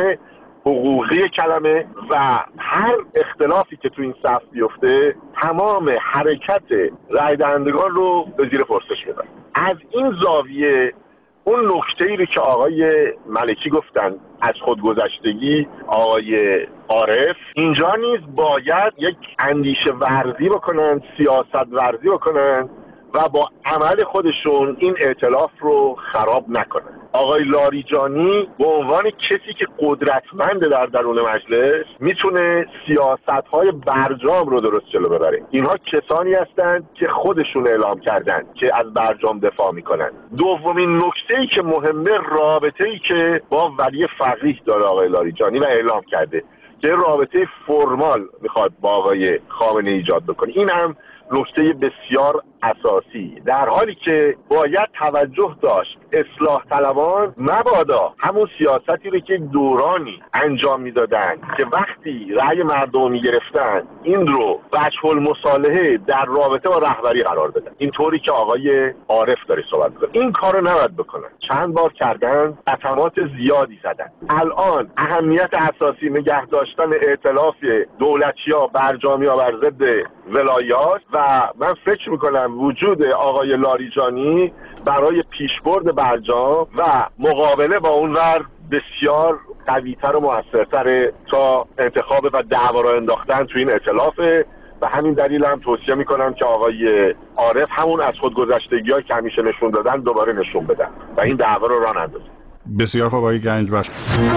حقوقی کلمه و هر اختلافی که تو این صف بیفته تمام حرکت رای دهندگان رو به زیر پرسش میبره. از این زاویه اون نکته‌ای رو که آقای ملکی گفتن از خودگذشتگی آقای عارف، اینجا نیز باید یک اندیشه ورزی بکنن، سیاست ورزی بکنن و با عمل خودشون این ائتلاف رو خراب نکنن. آقای لاریجانی به عنوان کسی که قدرتمند در درون مجلس میتونه سیاست‌های برجام رو درست جلو ببره. اینها کسانی هستند که خودشون اعلام کردن که از برجام دفاع میکنن. دومین نکته‌ای که مهمه، رابطه‌ای که با ولی فقیه داره آقای لاریجانی و اعلام کرده که رابطه فرمال میخواد با آقای خامنه‌ای ایجاد بکنه. این هم نکته بسیار اساسی، در حالی که باید توجه داشت اصلاح طلبان مبادا همون سیاستی رو که دورانی انجام میدادن که وقتی رأی مردم میگرفتن این رو وجه المصالحه در رابطه با رهبری قرار بدن، اینطوری که آقای عارف داره صحبت می‌کنه. این کارو نباید بکنن. چند بار کردن، قطعات زیادی زدن. الان اهمیت اساسی نگه داشتن ائتلاف دولتی‌ها برجامی‌ها بر ضد ولایات و من فکر میکنم وجود آقای لاریجانی برای پیشبرد برجام و مقابله با اون ور بسیار قوی‌تر و موثرتره تا انتخاب و دعوا را انداختن تو این ائتلافه و همین دلیل هم توصیه میکنم که آقای عارف همون از خودگذشتگی‌ها که همیشه نشون دادن دوباره نشون بدن و این دعوا رو راه اندازن. بسیار خوب آقای گنجبخش.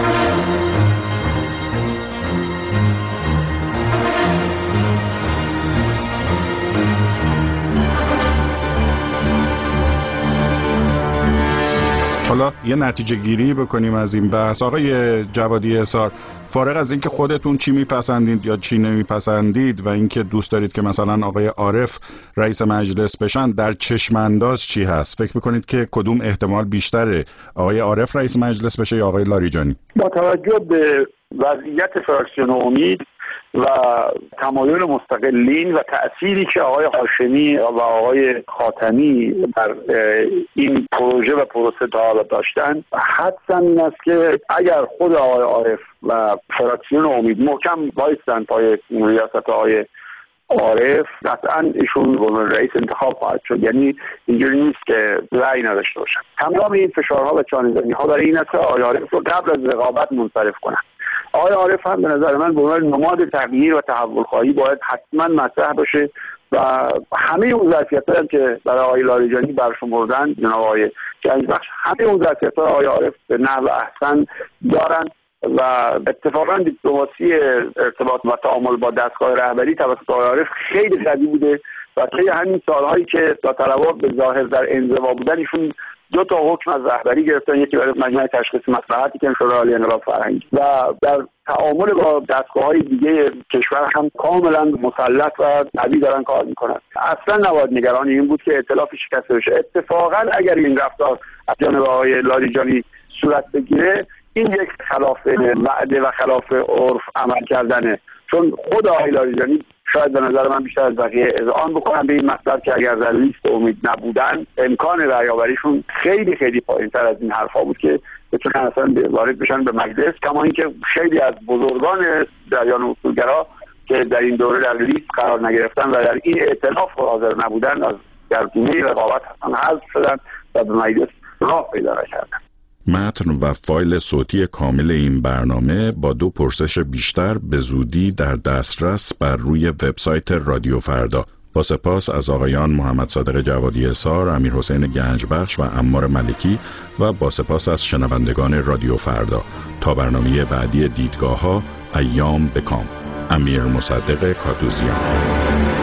حالا یه نتیجه گیری بکنیم از این بحث. آقای جوادی اصار، فارغ از اینکه خودتون چی میپسندید یا چی نمیپسندید و اینکه دوست دارید که مثلا آقای عارف رئیس مجلس بشن، در چشم انداز چی هست؟ فکر میکنید که کدوم احتمال بیشتره، آقای عارف رئیس مجلس بشه یا آقای لاریجانی؟ با توجه به وضعیت فراکسیون امید و تمایل مستقلین و تأثیری که آقای هاشمی و آقای خاتمی در این پروژه و پروسه تا حالا داشتن، حدسم این است که اگر خود آقای عارف و فراکسیون امید محکم بایستن پای ریاست آقای عارف، قطعا ایشون به رئیس انتخاب خواهد شد. یعنی اینجوری نیست که رأی نداشته باشن. تمام این فشارها و چانه‌زنی ها برای این است که آقای عارف رو قبل از رقابت منصرف کنن. آقای عارف هم به نظر من به عنوان نماد تغییر و تحول خواهی باید حتما مطرح باشه و همه اون ظرفیت‌هایی هم که برای آقای لاریجانی برشمردن جناب آقای گنجبخش، همه اون ظرفیت‌ها آقای عارف به نحو احسن دارن و اتفاقا دیپلماسی ارتباط و تعامل با دستگاه رهبری توسط آقای عارف خیلی قوی بوده و طی همین سالهایی که داوطلبان به ظاهر در انزوا بودن ایشون دو تا حکم از رهبری گرفتن، یکی برای مجمع تشخیص مصلحتی که شورای عالی انقلاب فرهنگی و در تعامل با دستگاه‌های دیگه کشور هم کاملا مسلط و قوی دارن کار میکنن. اصلا نباید نگران این بود که ائتلاف شکسته بشه. اتفاقا اگر این رفتار از جانب آقای لاریجانی صورت بگیره، این یک خلاف وعده و خلاف عرف عمل کردنه، چون خود آقای لاریجانی شاید به نظر من بیشتر از بقیه اذعان بکنن به این مطلب که اگر در لیست امید نبودن امکان رأی‌آوریشون خیلی خیلی پایین‌تر از این حرفا بود که بتونن اصلا وارد بشن به مجلس. کما اینکه خیلی از بزرگان جریان اصولگرا که در این دوره در لیست قرار نگرفتن و در این ائتلاف حاضر نبودن از گردونه رقابت اصلا حذف شدن و به مجلس راه پیدا نکردن. متن و فایل صوتی کامل این برنامه با دو پرسش بیشتر به زودی در دسترس بر روی وبسایت رادیو فردا. با سپاس از آقایان محمد صادق جوادی احصار، امیر حسین گنجبخش و عمار ملکی و با سپاس از شنوندگان رادیو فردا. تا برنامه بعدی دیدگاه‌ها، ایام بکام. امیر مصدق کاتوزیان.